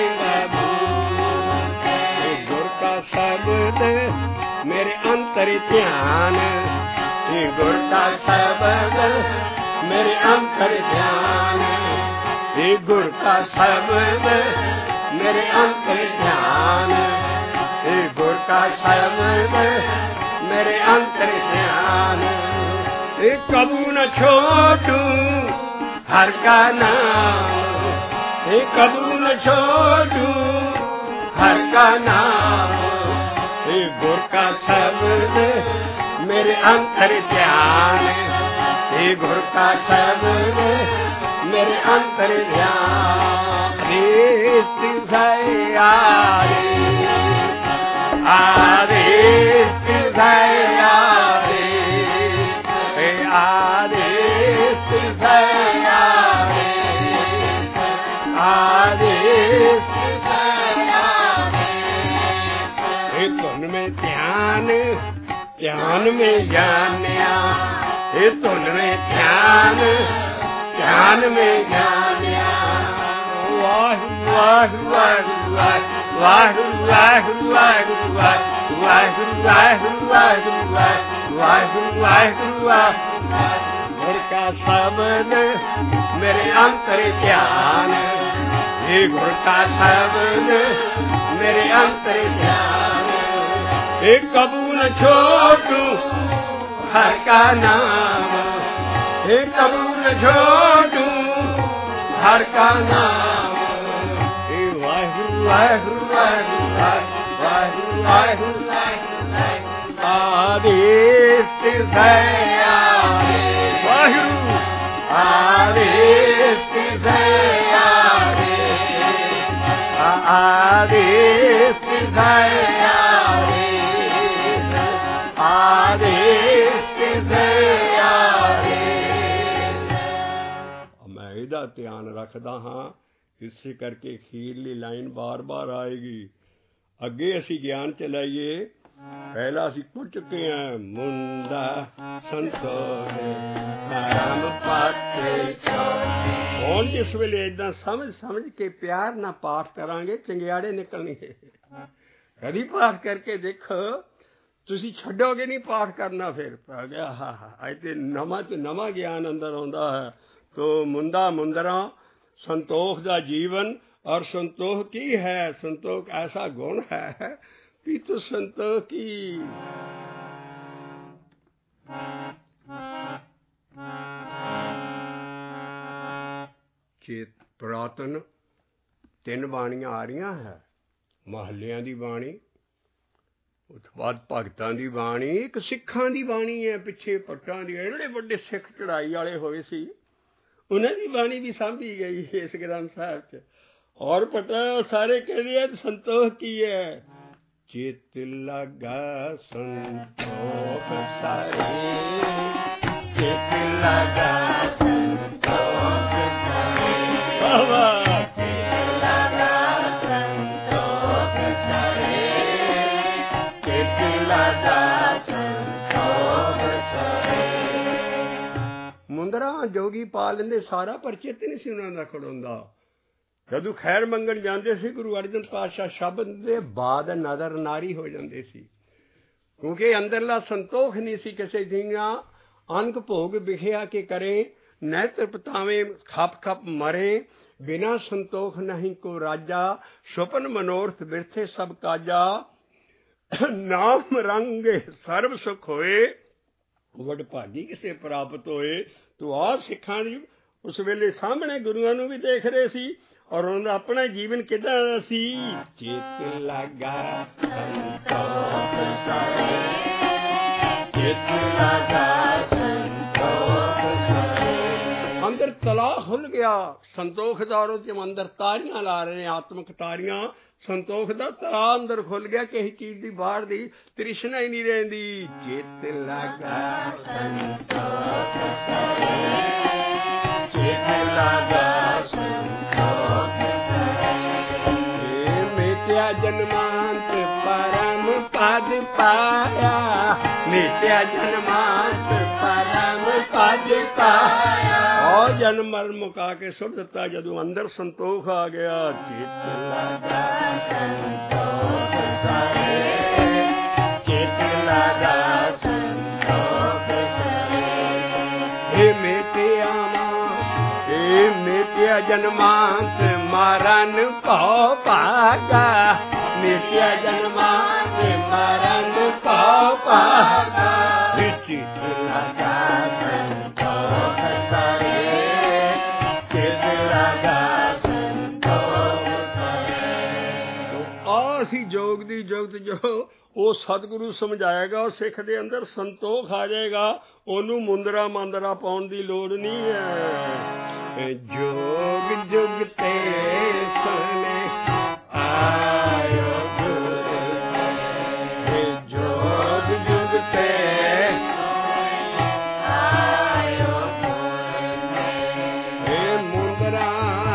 गुर का शब्द मेरे अंतर ध्यान गुर का शब्द मेरे अंतर ध्यान गुर का शब्द मेरे अंतर ध्यान गुर का शब्द मेरे अंतर ध्यान कबू न छोड़ूं हर का नाम कबू न छोड़ूं हर का नाम गुर का शब्द मेरे अंतर ध्यान गुर का शब्द मेरे अंतर ध्यान आदेश आदेश आदेश आदेश धुन में ध्यान ध्यान में ज्ञानिया धुन में ध्यान ध्यान में ज्ञानिया वाहु वाहु वाहु वाहु वाहु वाहु वाहु वाहु वाहु वाहु वाहु वाहु गुर का शब्द मेरे अंतर ध्यान ये गुर का शब्द मेरे अंतर ध्यान एक कबू न छोड़ूं हर का नाम एक कबू न छोड़ूं हर का नाम वाहिगुरु वाहिगुरु वाहिगुरु वाहिगुरु वाहिगुरु आदेश वाहिगुरु आदेश आदेश मैं ਇਹਦਾ ਧਿਆਨ ਰੱਖਦਾ ਹਾਂ ਇਸੇ ਕਰਕੇ ਅਖੀਰਲੀ ਲਾਈਨ ਬਾਰ-ਬਾਰ ਆਏਗੀ ਅੱਗੇ ਅਸੀਂ ਗਿਆਨ ਚਲਾਈਏ ਪਹਿਲਾਂ ਅਸੀਂ ਪੜ ਚੁੱਕੇ ਹਾਂ ਮੁੰਦਾ ਸੰਤੋਖੇ ਆਰਾਮ ਪਾਤੇ ਹੁਣ ਜਿਸ ਵੇਲੇ ਏਦਾਂ ਸਮਝ ਕੇ ਪਿਆਰ ਨਾਲ ਪਾਠ ਕਰਾਂਗੇ ਚੰਗਿਆੜੇ ਨਿਕਲਣਗੇ ਕਦੀ ਪਾਠ ਕਰਕੇ ਦੇਖੋ ਤੁਸੀਂ ਛੱਡੋਗੇ ਨਹੀਂ ਪਾਠ ਕਰਨਾ ਫਿਰ ਪੈ ਗਿਆ ਅੱਜ ਤੇ ਨਵਾਂ ਤੋਂ ਨਵਾਂ ਗਿਆਨ ਅੰਦਰ ਆਉਂਦਾ ਹੈ ਤੋ ਮੁੰਦਾ ਮੁੰਦਰਾ संतोख का जीवन और संतोख की है संतोख ऐसा गुण है कि तो संतोख की चेत पुरातन 3 बाणियां आ रही है महलियां दी बाणी उस बाद भगतां दी बाणी एक सिखां दी बाणी है पिछे पट्टां दी एडे वड्डे सिख चढ़ाई वाले होए सी उन्हें भी बाणी भी सामभी गई है इस ग्रंथ साहब च और पता सारे कहते हैं संतोख की है चित लगा संतोख सारे चित लगा संतोख सारे बाबा चित लगा संतोख सारे चित लगा संतोख सारे मुंदरा जोगी पा लेंदे सारा पर चित नहीं सी उन्हां दा खड़ोंदा जदों खैर मंगण जाते सी गुरु अर्जन पातशाह शब्द दे बाद नज़र नारी हो जाते सी क्योंकि अंदरला संतोख नहीं सी किसी दियां अंक भोग विखिया के करे नेत्र पतावे खप खप मरे बिना संतोख नहीं को राजा सुपन मनोरथ बिरथे सब काजा ਨਾਮ ਰੰਗੇ ਸਰਬ ਸੁਖ ਹੋਏ, ਵਡਭਾਗੀ ਕਿਸੇ ਪ੍ਰਾਪਤ ਹੋਏ। ਤੋ ਆਹ ਸਿੱਖਾਂ ਦੀ ਉਸ ਵੇਲੇ ਸਾਹਮਣੇ ਗੁਰੂਆਂ ਨੂੰ ਵੀ ਦੇਖ ਰਹੇ ਸੀ ਔਰ ਉਹਨਾਂ ਦਾ ਆਪਣਾ ਜੀਵਨ ਕਿੱਦਾਂ ਦਾ ਸੀ। ਚਿਤ ਲਗਾ ਸੰਤੋਖ ਸਾਰੇ, ਚਿਤ ਲਗਾ ਸੰਤੋਖ ਸਾਰੇ। ਅੰਦਰ ਤਲਾ ਖੁੱਲ ਗਿਆ ਸੰਤੋਖ ਦਾ, ਔਰ ਉਹਦੇ ਅੰਦਰ ਤਾਰੀਆਂ ਲਾ ਰਹੇ ਨੇ, ਆਤਮਿਕ ਤਾਰੀਆਂ। ਸੰਤੋਖ ਦਾ ਤਲਾ ਅੰਦਰ ਖੁੱਲ ਗਿਆ, ਕਿਸੇ ਚੀਜ਼ ਦੀ ਬਾਹਰ ਦੀ ਤ੍ਰਿਸ਼ਨਾ ਹੀ ਨਹੀਂ ਰਹਿੰਦੀ। ਚਿਤ ਲਗਾ ਸੰਤੋਖ ਸਾਰੇ, ਚਿਤ ਲਗਾ ਸੰਤੋਖ ਸਾਰੇ। ਮਿਟਿਆ ਜਨਮਾਂਤ ਪਰਮ ਪਦ ਪਾਇਆ, ਮਿਟਿਆ ਜਨਮਾਂਤ ਪਰਮ ਪਦ ਪਾਇਆ। ਔਰ ਜਨਮ ਮਰਨ ਮੁਕਾ ਕੇ ਸੁੱਟ ਦਿੱਤਾ ਜਦੋਂ ਅੰਦਰ ਸੰਤੋਖ ਆ ਗਿਆ। ਚਿਤ ਲਗਾ ਸੰਤੋਖ ਸਾਰੇ, ਚਿਤ ਲਗਾ ਸੰਤੋਖ ਸਾਰੇ। ਇਹ ਮਿਟਿਆ ਜਨਮਾਂਤ ਮਰਨ ਭਉ ਭਾਗਾ, ਮਿਟਿਆ ਜਨਮਾਂਤ ਮਰਨ ਭਉ ਭਾਗਾ। ਚਿਤ ਲਗਾ ਸੰਤੋਖ ਸਾਰੇ, ਚਿਤ ਲਗਾ ਸੰਤੋਖ ਸਾਰੇ। ਆਹ ਸੀ ਜੋਗ ਦੀ ਜੁਗਤ, ਜੋ ਉਹ ਸਤਿਗੁਰੂ ਸਮਝਾਏਗਾ ਉਹ ਸਿੱਖ ਦੇ ਅੰਦਰ ਸੰਤੋਖ ਆ ਜਾਏਗਾ। ਉਹਨੂੰ ਮੁੰਦਰਾ ਮਾਂਦਰਾ ਪਾਉਣ ਦੀ ਲੋੜ ਨਹੀਂ ਹੈ। ਜੋਗ ਜੁਗ ਤੇ ਸਨੇ ਆਇਓ ਗੁਰ, ਜੋਗ ਜੁਗ ਤੇ ਆਇਓ ਗੁਰ। ਮੁੰਦਰਾ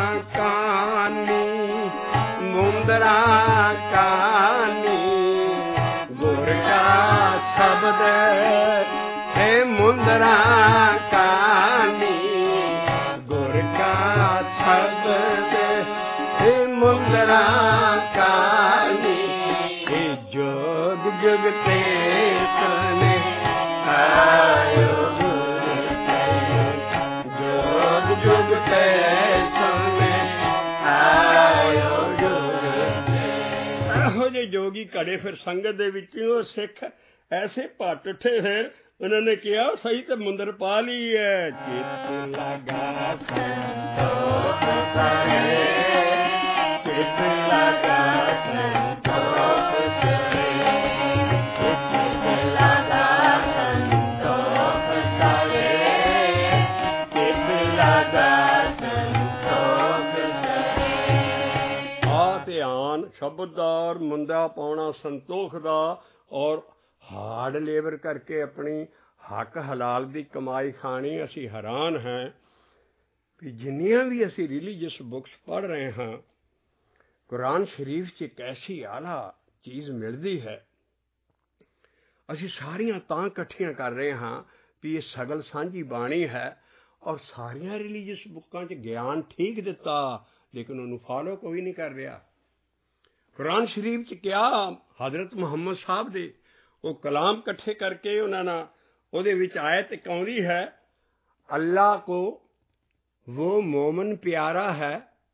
ਕਾਨੀ, ਮੁੰਦਰਾ ਕਾਨੀ, ਗੁਰ ਕਾ ਸ਼ਬਦ ਹੈ ਮੁੰਦਰਾ ਕਾਨੀ, ਗੁਰ ਕਾ ਸ਼ਬਦ ਹੈ ਮੁੰਦਰਾ ਕਾਨੀ। ਜੋਗ ਜੁਗ ਤੇ ਸਨੇ ਆਇਓ ਗੁਰ ਤੇ, ਜੋਗ ਜੁਗ ਤੇ ਸਨੇ ਆਇਓ ਗੁਰ ਤੇ। ਇਹੋ ਜਿਹੇ ਜੋਗੀ ਘੜੇ ਫਿਰ ਸੰਗਤ ਦੇ ਵਿੱਚ ਉਹ ਸਿੱਖ ਐਸੇ ਭੱਟ ਉੱਠੇ। ਫਿਰ ਉਹਨਾਂ ਨੇ ਕਿਹਾ ਸਹੀ ਤੇ ਮੁੰਦਰ ਪਾ ਲਈ ਹੈ। ਚਿਤ ਲਗਾ ਸੰਤੋਖ ਸਾਰੇ, ਚਿਤ ਲਗਾ ਸੰਤੋਖ ਸਾਰੇ, ਚਿਤ ਲਗਾ ਸੰਤੋਖ ਸਾਰੇ, ਚਿਤ ਲਗਾ ਸੰਤੋਖ ਸਾਰੇ। ਆ ਧਿਆਨ ਸ਼ਬਦ ਦਾ ਔਰ ਮੁੰਦਾ ਪਾਉਣਾ ਸੰਤੋਖ ਦਾ, ਔਰ ਹਾਰਡ ਲੇਬਰ ਕਰਕੇ ਆਪਣੀ ਹੱਕ ਹਲਾਲ ਦੀ ਕਮਾਈ ਖਾਣੀ। ਅਸੀਂ ਹੈਰਾਨ ਹਾਂ ਵੀ ਜਿੰਨੀਆਂ ਵੀ ਅਸੀਂ ਰਿਲੀਜੀਅਸ ਬੁੱਕਸ ਪੜ੍ਹ ਰਹੇ ਹਾਂ, ਕੁਰਾਨ ਸ਼ਰੀਫ 'ਚ ਇੱਕ ਐਸੀ ਆਲਾ ਚੀਜ਼ ਮਿਲਦੀ ਹੈ। ਅਸੀਂ ਸਾਰੀਆਂ ਤਾਂ ਇਕੱਠੀਆਂ ਕਰ ਰਹੇ ਹਾਂ ਵੀ ਇਹ ਸਗਲ ਸਾਂਝੀ ਬਾਣੀ ਹੈ, ਔਰ ਸਾਰੀਆਂ ਰਿਲੀਜੀਅਸ ਬੁੱਕਾਂ 'ਚ ਗਿਆਨ ਠੀਕ ਦਿੱਤਾ, ਲੇਕਿਨ ਉਹਨੂੰ ਫਾਲੋ ਕੋਈ ਨਹੀਂ ਕਰ ਰਿਹਾ। ਕੁਰਾਨ ਸ਼ਰੀਫ 'ਚ ਕਿਹਾ ਹਜ਼ਰਤ ਮੁਹੰਮਦ ਸਾਹਿਬ ਦੇ ਉਹ ਕਲਾਮ ਇਕੱਠੇ ਕਰਕੇ ਉਹਨਾਂ ਨਾਲ ਉਹਦੇ ਵਿੱਚ ਆਇਤ ਇੱਕ ਆਉਂਦੀ ਹੈ, ਅੱਲਾ ਕੋ वो मोमन प्यारा है।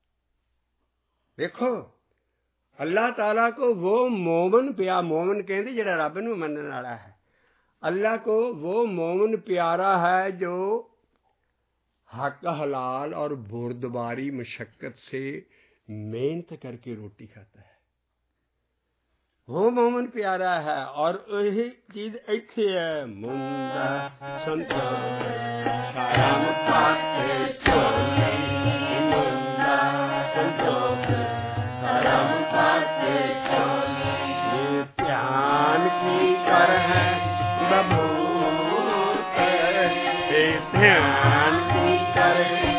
देखो अल्लाह ताला को वो मोमन मोमन कहते जिहड़ा रब नूं मनण वाला है। अल्लाह को वो मोमन प्यारा है जो हक हलाल और बुरदबारी मशक्क़त से मेहनत करके रोटी खाता है, वो मोमन प्यारा है। और यही चीज इत्थे है, मुंदा संतोख साराम पाते चोली, मुंदा संतोख साराम पाते चोली। ये ध्यान की कर है बबूत, ये ध्यान की कर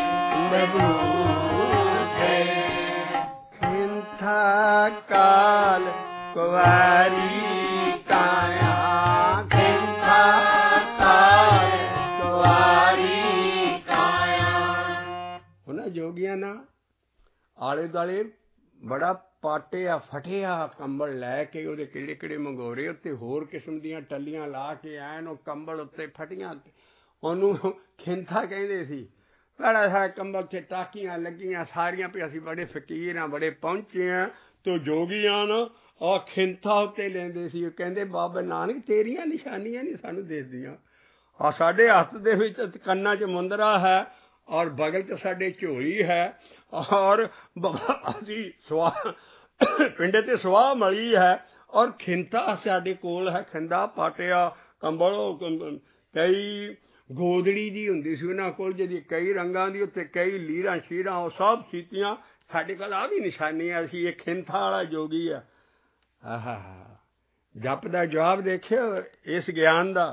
बबूत। खिंथा काल कुवारी काया, खिंथा काल कुवारी काया। उन्हें जोगियां ना आले दुआले बड़ा पाटिया फटिया कंबल लैके ਉਹਦੇ ਕਿਹੜੇ ਕਿਹੜੇ ਮੰਗੋਰੇ ਉੱਤੇ ਹੋਰ ਕਿਸਮ ਦੀਆਂ ਟੱਲੀਆਂ ਲਾ ਕੇ ਐਨ ਉਹ ਕੰਬਲ ਉੱਤੇ ਫਟੀਆਂ, ਉਹਨੂੰ ਖਿੰਥਾ ਕਹਿੰਦੇ ਸੀ। ਬੜਾ ਸਾਰਾ ਕੰਬਲ 'ਤੇ ਟਾਕੀਆਂ ਲੱਗੀਆਂ ਸਾਰੀਆਂ ਵੀ ਅਸੀਂ ਬੜੇ ਫਕੀਰ ਹਾਂ, ਬੜੇ ਪਹੁੰਚੇ ਹਾਂ। ਤੋ ਜੋਗੀਆਂ ਨਾ और खिंथा उत्ते लेंदे सी। कहंदे बाबा नानक तेरियां निशानियां नहीं सानू दिसदियां। और साडे हत्थ दे विच कन्नां च मुंदरा है और बगल च साडे झोली है और असीं सुआह पिंडे ते सुआह मली है और खिंता साडे कोल है। खिंदा पाटिया कंबल कई गोदड़ी जी हुंदी सी उन्हां कोल जिहदी कई रंगां दी उत्ते कई लीरां शीरां ਉਹ सब सीतियां। साडे कोल आ भी निशानी है असीं ये खिंथा वाला जोगी है। आहा जप दा जवाब देखियो इस ज्ञान दा।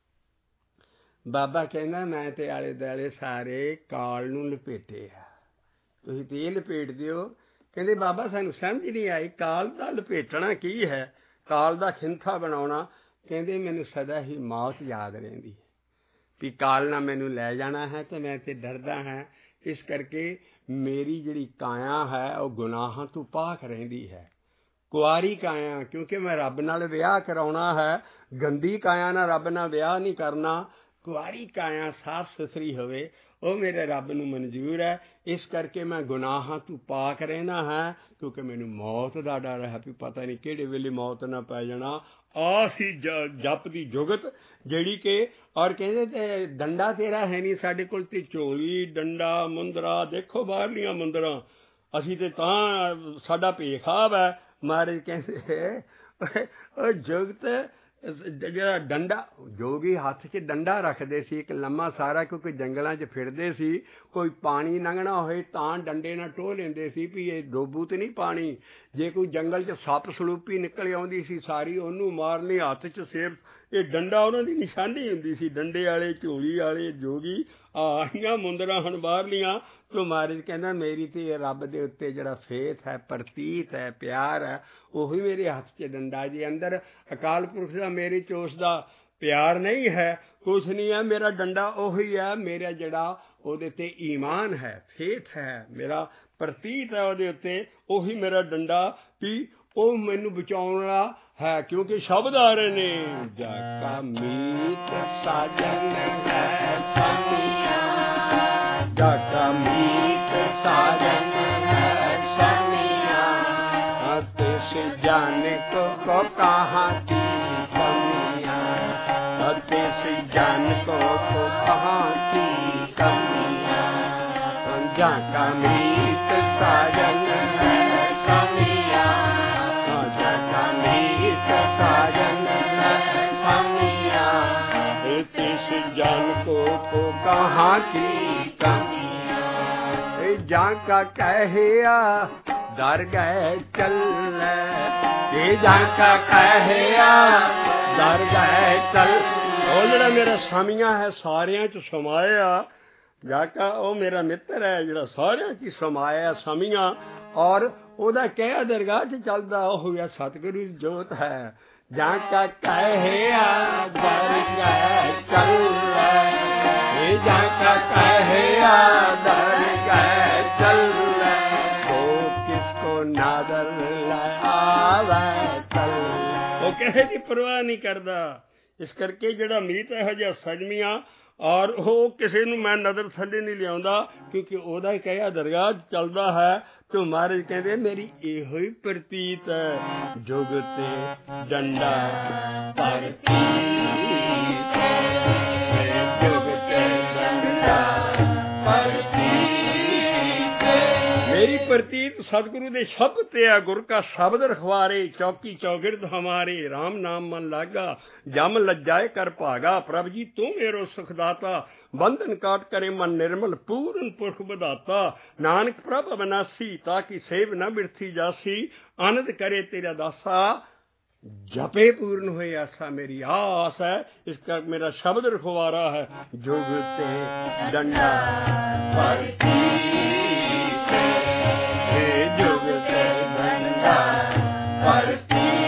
बाबा कहना मैं ते आले दुआले सारे काल नूं लपेटे आ, तुसीं ते इह लपेट दिओ। कहंदे बाबा सानूं समझ नहीं आई काल दा लपेटना की है, काल दा खिंथा बनाउणा। कहंदे मैनूं सदा ही मौत याद रहिंदी है भी काल ना मैनूं लै जाना है ते मैं ते डरदा हां। इस करके मेरी जिहड़ी काया है वो गुनाहां तों पाक रहिंदी है। कुआरी काया क्योंकि मैं रब नाल विआह कराउणा है, गंदी काया नाल रब नाल विआह नहीं करना। कुआरी काया साफ सुथरी होवे वो मेरे रब नूं मंजूर है। इस करके मैं गुनाहां तों पाक रहना है क्योंकि मैनूं मौत दा डर है भी पता नहीं किहड़े वेले मौत ना पै जाना। आ सी जप दी जुगत जिहड़ी कि और कहंदे ते डंडा तेरा है नहीं साडे कोल ते झोली डंडा मुंदरा देखो बाहरलियां मुंदरां असीं ते तां साडा भेखाब है। महाराज कहंदे जुगत ਜਿਹੜਾ ਡੰਡਾ ਜੋਗੀ ਹੱਥ 'ਚ ਡੰਡਾ ਰੱਖਦੇ ਸੀ ਇੱਕ ਲੰਮਾ ਸਾਰਾ, ਕਿਉਂਕਿ ਜੰਗਲਾਂ 'ਚ ਫਿਰਦੇ ਸੀ, ਕੋਈ ਪਾਣੀ ਲੰਘਣਾ ਹੋਏ ਤਾਂ ਡੰਡੇ ਨਾਲ ਟੋਹ ਲੈਂਦੇ ਸੀ ਵੀ ਇਹ ਡੋਬੂ ਤੇ ਨਹੀਂ ਪਾਣੀ। ਜੇ ਕੋਈ ਜੰਗਲ 'ਚ ਸੱਪ ਸਲੂਪੀ ਨਿਕਲ ਆਉਂਦੀ ਸੀ ਸਾਰੀ ਉਹਨੂੰ ਮਾਰਨੀ ਹੱਥ 'ਚ ਸੇਬ। ਇਹ ਡੰਡਾ ਉਹਨਾਂ ਦੀ ਨਿਸ਼ਾਨੀ ਹੁੰਦੀ ਸੀ। ਡੰਡੇ ਵਾਲੇ ਝੋਲੀ ਵਾਲੇ ਜੋਗੀ ਆਹੀਆਂ ਮੁੰਦਰਾਂ ਹਨ ਬਾਹਰਲੀਆਂ। तो महाराज कहना मेरी तो रब के उत्ते जिहड़ा फेथ है प्रतीत है प्यार है उही मेरे हथ च डंडा। जे अंदर अकाल पुरख का मेरे च उसका प्यार नहीं है कुछ नहीं है, मेरा डंडा उही है। मेरा जिहड़ा उहदे ते ईमान है फेथ है मेरा प्रतीत है उहदे उत्ते उही मेरा डंडा भी ਉਹ ਮੈਨੂੰ बचाउण वाला है। क्योंकि शब्द आ रहे ने जाका मीत साजन है समिया, जाका मीत साजन है समिया, तिस जान को कहाँ की कमियाँ, तिस जान को कहाँ की कमियाँ, जाका मीत साजन है समिया, जाका मीत साजन है समिया, तिस जान को कहाँ की जाका कहिया दर गए चल, ये जाका कहिया दर गए चल। ਉਹ ਜਿਹੜਾ ਮੇਰਾ ਸਾਮੀਆਂ ਹੈ ਸਾਰਿਆਂ 'ਚ ਸਮਾਇਆ, ਜਾਕਾ ਉਹ ਮੇਰਾ ਮਿੱਤਰ ਹੈ ਜਿਹੜਾ ਸਾਰਿਆਂ 'ਚ ਸਮਾਇਆ ਸਾਮੀਆਂ। ਔਰ ਉਹਦਾ ਕਹਿਆ ਦਰਗਾਹ 'ਚ ਚੱਲਦਾ ਉਹ ਹੋਇਆ ਸਤਿਗੁਰੂ ਦੀ ਜੋਤ ਹੈ। ਜਾਕਾ ਕਹਿਆ ਦਰ ਗਏ ਚੱਲ, ਇਹ ਜਾਕਾ ਕਹਿਆ ਦਰ ਗਏ ਚੱਲ, ਤੋ ਕਿਸਕੋ ਨਾਦਰ ਲੈ ਆਵੇ ਚੱਲ। ਉਹ ਕਿਸੇ ਦੀ ਪਰਵਾਹ ਨਹੀਂ ਕਰਦਾ। ਇਸ ਕਰਕੇ ਜਿਹੜਾ ਮੀਤ ਇਹੋ ਜਿਹਾ ਸਜਮੀਆਂ ਔਰ ਉਹ ਕਿਸੇ ਨੂੰ ਮੈਂ ਨਜ਼ਰ ਥੱਲੇ ਨਹੀਂ ਲਿਆਉਂਦਾ ਕਿਉਂਕਿ ਉਹਦਾ ਹੀ ਕਹਿਆ ਦਰਗਾਹ ਚੱਲਦਾ ਹੈ। तो महाराज कहते मेरी एहो ही प्रतीत है जुग ते डंडा प्रतीत है, जुग ते डंडा प्रतीत है। मेरी प्रतीत सतगुरु दे शब्द ते है, गुर का शब्द रखवारे चौकी चौगिर्द हमारे, राम नाम मन लागा जम लज्जाए कर भागा, प्रभ जी तू मेरो सुखदाता, बंधन काट करे मन निर्मल पूर्ण पुरख बधाता, नानक प्रभ अविनाशी ताकि सेव न बिरथी जासी, आनंद करे तेरा दासा जपे पूर्ण हुए आशा। मेरी आस है इसका मेरा शब्द रखवारा है जुग ते डंडा प्रतीत है, जुग ते डंडा प्रतीत।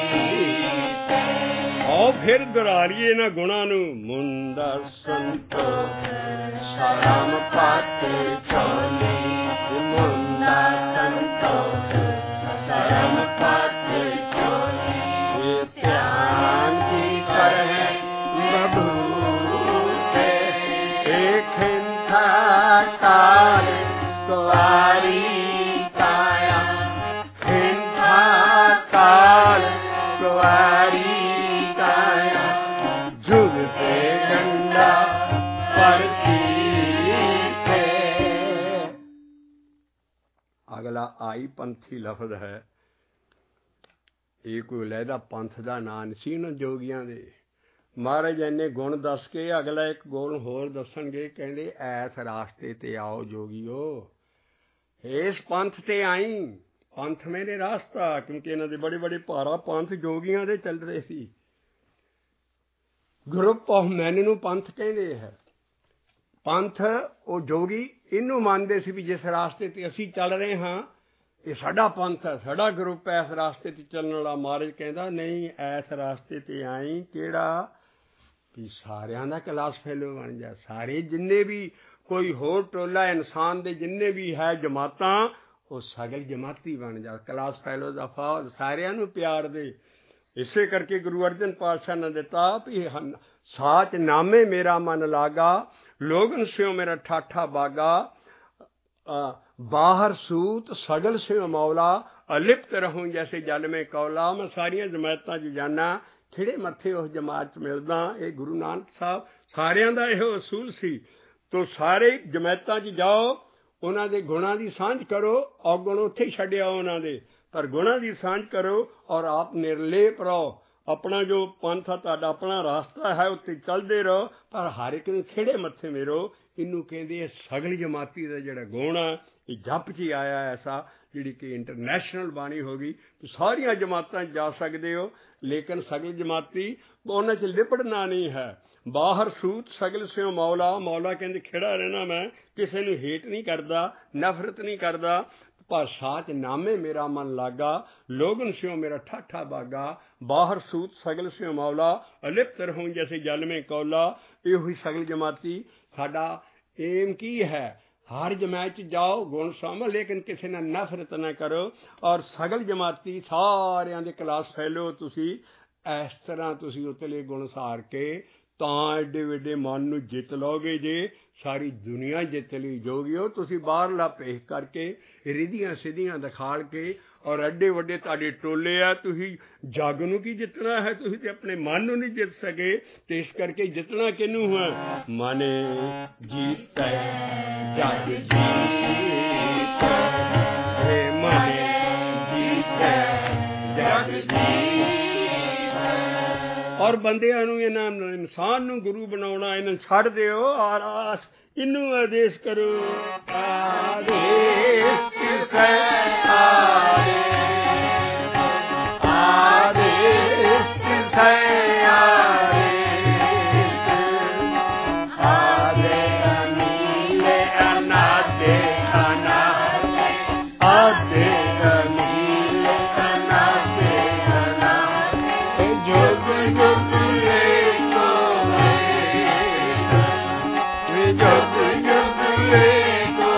फिर दुहराइए ना गुणा नू मुंदा संतो शरम पाते चोली, मुंदा संतो शरम पाते चोली, ये ध्यान की करे बबूते, एक हिंथा काल कुआरी काया, हिंथा काल ਸਹਾਈ ਪੰਥੀ ਲਫ਼ਜ਼ ਹੈ। ਇਹ ਕੋਈ ਲਹਿਦਾ ਪੰਥ ਦਾ ਨਾਂ ਨਹੀਂ ਸੀ ਉਹਨਾਂ ਜੋਗੀਆਂ ਦੇ। ਮਹਾਰਾਜ ਇੰਨੇ ਗੁਣ ਦੱਸ ਕੇ ਅਗਲਾ ਇੱਕ ਗੁਣ ਹੋਰ ਦੱਸਣਗੇ, ਕਹਿੰਦੇ ਐਸ ਰਾਸਤੇ ਤੇ ਆਓ ਜੋਗੀਓ, ਇਸ ਪੰਥ ਤੇ ਆਈ। ਪੰਥ ਮੇਰੇ ਰਾਸਤਾ, ਕਿਉਂਕਿ ਇਹਨਾਂ ਦੇ ਬੜੇ ਬੜੇ ਭਾਰਾ ਪੰਥ ਜੋਗੀਆਂ ਦੇ ਚੱਲ ਰਹੇ ਸੀ। ਗਰੁੱਪ ਆਫ ਮੈਨ ਨੂੰ ਪੰਥ ਕਹਿੰਦੇ ਹੈ। ਪੰਥ ਉਹ ਜੋਗੀ ਇਹਨੂੰ ਮੰਨਦੇ ਸੀ ਵੀ ਜਿਸ ਰਾਸਤੇ ਤੇ ਅਸੀਂ ਚੱਲ ਰਹੇ ਹਾਂ ਇਹ ਸਾਡਾ ਪੰਥ ਹੈ, ਸਾਡਾ ਗਰੁੱਪ ਹੈ ਇਸ ਰਾਸਤੇ ਤੇ ਚੱਲਣ ਵਾਲਾ। ਮਹਾਰਾਜ ਕਹਿੰਦਾ ਨਹੀਂ, ਇਸ ਰਾਸਤੇ ਤੇ ਆਈ ਕਿਹੜਾ ਵੀ ਸਾਰਿਆਂ ਦਾ ਕਲਾਸ ਫੈਲੋ ਬਣ ਜਾ। ਸਾਰੇ ਜਿੰਨੇ ਵੀ ਕੋਈ ਹੋਰ ਟੋਲਾ ਇਨਸਾਨ ਦੇ ਜਿੰਨੇ ਵੀ ਹੈ ਜਮਾਤਾਂ, ਉਹ ਸਗਲ ਜਮਾਤੀ ਬਣ ਜਾ। ਕਲਾਸ ਫੈਲੋ ਦਾ ਫਾਲ ਸਾਰਿਆਂ ਨੂੰ ਪਿਆਰ ਦੇ। ਇਸੇ ਕਰਕੇ ਗੁਰੂ ਅਰਜਨ ਪਾਤਸ਼ਾਹ ਨੇ ਦਿੱਤਾ ਵੀ ਸਾਚ ਨਾਮੇ ਮੇਰਾ ਮਨ ਲਾਗਾ, ਲੋਗਨ ਸਿਓ ਮੇਰਾ ਠਾਠਾ ਬਾਗਾ, ਬਾਹਰ ਸੂਤ ਸਗਲ ਸਿਓ ਮੌਲਾ, ਅਲਿਪਤ ਰਹੂੰ ਜੈਸੇ ਜਲ ਮੇ ਕੌਲਾ। ਮੈਂ ਸਾਰੀਆਂ ਜਮਾਤਾਂ 'ਚ ਜਾਣਾ, ਖਿੜੇ ਮੱਥੇ ਉਸ ਜਮਾਤ 'ਚ ਮਿਲਦਾ। ਇਹ ਗੁਰੂ ਨਾਨਕ ਸਾਹਿਬ ਸਾਰਿਆਂ ਦਾ ਇਹੋ ਅਸੂਲ ਸੀ। ਤੋ ਸਾਰੇ ਜਮਾਤਾਂ 'ਚ ਜਾਓ, ਉਹਨਾਂ ਦੇ ਗੁਣਾਂ ਦੀ ਸਾਂਝ ਕਰੋ। ਔਗੁਣ ਉੱਥੇ ਹੀ ਛੱਡਿਆ ਉਹਨਾਂ ਦੇ, ਪਰ ਗੁਣਾਂ ਦੀ ਸਾਂਝ ਕਰੋ ਔਰ ਆਪ ਨਿਰਲੇਪ ਰਹੋ। ਆਪਣਾ ਜੋ ਪੰਥ ਆ ਤੁਹਾਡਾ ਆਪਣਾ ਰਾਸਤਾ ਹੈ, ਉੱਤੇ ਚੱਲਦੇ ਰਹੋ, ਪਰ ਹਰ ਇੱਕ ਨੂੰ ਖਿੜੇ ਮੱਥੇ ਮੇਰੋ। ਇਹਨੂੰ ਕਹਿੰਦੇ ਸਗਲ ਜਮਾਤੀ ਦਾ ਜਿਹੜਾ ਗੁਣ ਆ, ਇਹ ਜਪ 'ਚ ਹੀ ਆਇਆ ਐਸਾ, ਜਿਹੜੀ ਕਿ ਇੰਟਰਨੈਸ਼ਨਲ ਬਾਣੀ ਹੋ ਗਈ। ਸਾਰੀਆਂ ਜਮਾਤਾਂ 'ਚ ਜਾ ਸਕਦੇ ਹੋ, ਲੇਕਿਨ ਸਗਲ ਜਮਾਤੀ ਉਹਨਾਂ 'ਚ ਲਿਪੜਨਾ ਨਹੀਂ ਹੈ। ਬਾਹਰ ਸੂਤ ਸਗਲ ਸਿਓ ਮੌਲਾ, ਮੌਲਾ ਕਹਿੰਦੇ ਖਿੜਾ ਰਹਿਣਾ, ਮੈਂ ਕਿਸੇ ਨੂੰ ਹੇਟ ਨਹੀਂ ਕਰਦਾ, ਨਫ਼ਰਤ ਨਹੀਂ ਕਰਦਾ। ਪਰ ਸਾਚ ਨਾਮੇ ਮੇਰਾ ਮਨ ਲਾਗਾ, ਲੋਗਨ ਸਿਓ ਮੇਰਾ ਠਾਠਾ ਬਾਗਾ, ਬਾਹਰ ਸੂਤ ਸਗਲ ਸਿਓ ਮੌਲਾ, ਅਲਿਪਤ ਰਹੂੰ ਜੈਸੇ ਜਲ ਮੇ ਕੌਲਾ। ਇਹੋ ਹੀ ਸਗਲ ਜਮਾਤੀ ਸਾਡਾ ਏਮ ਕੀ ਹੈ। ਹਰ ਜਮਾਤ 'ਚ ਜਾਓ, ਗੁਣ ਸਾਂਭੋ, ਲੇਕਿਨ ਕਿਸੇ ਨਾਲ ਨਫ਼ਰਤ ਨਾ ਕਰੋ। ਔਰ ਸਗਲ ਜਮਾਤੀ ਸਾਰਿਆਂ ਦੇ ਕਲਾਸ ਫੈਲੋ। ਤੁਸੀਂ ਇਸ ਤਰ੍ਹਾਂ ਤੁਸੀਂ ਉਤਲੇ ਗੁਣ ਸਾਰ ਕੇ ਤਾਂ ਐਡੇ ਵੱਡੇ ਮਨ ਨੂੰ ਜਿੱਤ ਲਓਗੇ। ਜੇ ਸਾਰੀ ਦੁਨੀਆ ਜਿੱਤ ਲਈ ਜੋਗੀਓ, ਤੁਸੀਂ ਬਾਹਰਲਾ ਭੇਖ ਕਰਕੇ ਰਿਧੀਆਂ ਸਿੱਧੀਆਂ ਦਿਖਾਲ ਕੇ ਔਰ ਐਡੇ ਵੱਡੇ ਤੁਹਾਡੇ ਟੋਲੇ ਆ, ਤੁਸੀਂ ਜੱਗ ਨੂੰ ਕੀ ਜਿੱਤਣਾ ਹੈ? ਤੁਸੀਂ ਤੇ ਆਪਣੇ ਮਨ ਨੂੰ ਨਹੀਂ ਜਿੱਤ ਸਕੇ, ਤੇ ਇਸ ਕਰਕੇ ਜਿੱਤਣਾ ਕਿਹਨੂੰ ਹੈ? ਮਨੇ ਜੀਤੈ ਜਗ ਜੀਤੈ, ਰੇ ਮਨੇ ਜੀਤੈ ਜਗ ਜੀਤੈ। ਔਰ ਬੰਦਿਆਂ ਨੂੰ, ਇਹਨਾਂ ਇਨਸਾਨ ਨੂੰ ਗੁਰੂ ਬਣਾਉਣਾ, ਇਹਨਾਂ ਛੱਡ ਦਿਓ। ਆਰਾਸ ਇਹਨੂੰ ਆਦੇਸ਼ ਕਰੋ, ਆਦੇਸ਼ ਸੇ ਆਰੇ, ਆਦੇਸ਼ ਸੇ ਆਰੇ, ਆਦੇ ਅਨੀਲੇ ਅਨਾਦੇ ਅਨਾਦੇ, ਆਦੇ ਅਨੀਲੇ ਅਨਾਦੇ ਅਨਾਦੇ, ਜੁਗ ਜੁਗ ਏਕੋ ਜੁਗ ਜੁਗ ਏਕੋ।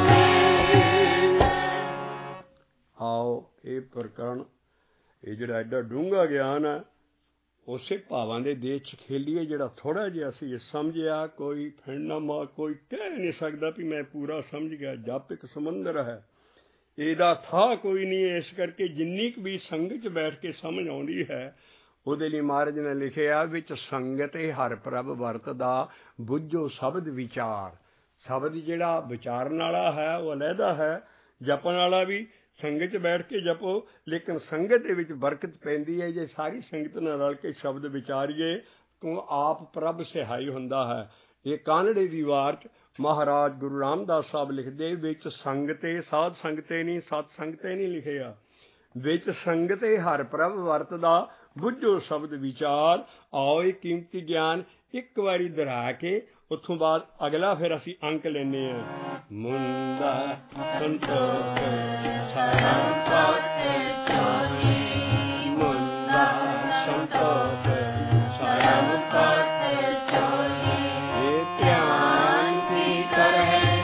ਆਓ ਇਹ ਪ੍ਰਕਰਣ, ਇਹ ਜਿਹੜਾ ਐਡਾ ਡੂੰਘਾ ਗਿਆਨ ਹੈ, ਉਸੇ ਭਾਵਾਂ ਦੇ ਦੇਸ਼ 'ਚ ਖੇਲੀਏ। ਜਿਹੜਾ ਥੋੜ੍ਹਾ ਜਿਹਾ ਅਸੀਂ ਸਮਝਿਆ, ਕੋਈ ਫੈਂਡਨਾਮਾ ਕੋਈ ਕਹਿ ਨਹੀਂ ਸਕਦਾ ਵੀ ਮੈਂ ਪੂਰਾ ਸਮਝ ਗਿਆ। ਜਪ ਇੱਕ ਸਮੁੰਦਰ ਹੈ, ਇਹਦਾ ਥਾਂ ਕੋਈ ਨਹੀਂ। ਇਸ ਕਰਕੇ ਜਿੰਨੀ ਕੁ ਵੀ ਸੰਗਤ 'ਚ ਬੈਠ ਕੇ ਸਮਝ ਆਉਂਦੀ ਹੈ, ਉਹਦੇ ਲਈ ਮਹਾਰਾਜ ਨੇ ਲਿਖਿਆ ਵਿੱਚ ਸੰਗਤ ਹਰ ਪ੍ਰਭ ਵਰਤਦਾ, ਬੁੱਝੋ ਸ਼ਬਦ ਵਿਚਾਰ। ਸ਼ਬਦ ਜਿਹੜਾ ਵਿਚਾਰਨ ਵਾਲਾ ਹੈ ਉਹ ਅਲੱਗਾ ਹੈ, ਜਪਣ ਵਾਲਾ ਵੀ ਸੰਗਤ 'ਚ ਬੈਠ ਕੇ ਜਪੋ। ਲੇਕਿਨ ਸੰਗਤ ਦੇ ਵਿੱਚ ਬਰਕਤ ਪੈਂਦੀ ਹੈ ਜੇ ਸਾਰੀ ਸੰਗਤ ਨਾਲ ਰਲ ਕੇ ਸ਼ਬਦ ਵਿਚਾਰੀਏ, ਕਿਉਂ ਆਪ ਪ੍ਰਭ ਸਹਾਈ ਹੁੰਦਾ ਹੈ। ਇਹ ਕਾਨੜੇ ਦੀ ਵਾਰ 'ਚ ਮਹਾਰਾਜ ਗੁਰੂ ਰਾਮਦਾਸ ਸਾਹਿਬ ਲਿਖਦੇ, ਵਿੱਚ ਸੰਗਤੇ ਸਾਧ ਸੰਗਤੇ ਨਹੀਂ, ਸਤ ਸੰਗਤੇ ਨਹੀਂ ਲਿਖਿਆ। ਵਿੱਚ ਸੰਗਤੇ ਹਰ ਪ੍ਰਭ ਵਰਤਦਾ, ਬੁੱਝੋ ਸ਼ਬਦ ਵਿਚਾਰ। ਆਓ ਇਹ ਕੀਮਤੀ ਗਿਆਨ ਇੱਕ ਵਾਰੀ ਦੁਹਰਾ ਕੇ ਉੱਥੋਂ ਬਾਅਦ ਅਗਲਾ ਫਿਰ ਅਸੀਂ ਅੰਕ ਲੈਂਦੇ ਹਾਂ। ਮੁੰਦਾ ਸੰਤੋਖ ਸੰਪਤ ਚੋਰੀ, ਮੁੰਦਾ ਸੰਤੋਖ ਸੰਪਤ ਚੋਰੀ, ਇਹ ਧਿਆਨ ਕੀ ਕਰਹਿ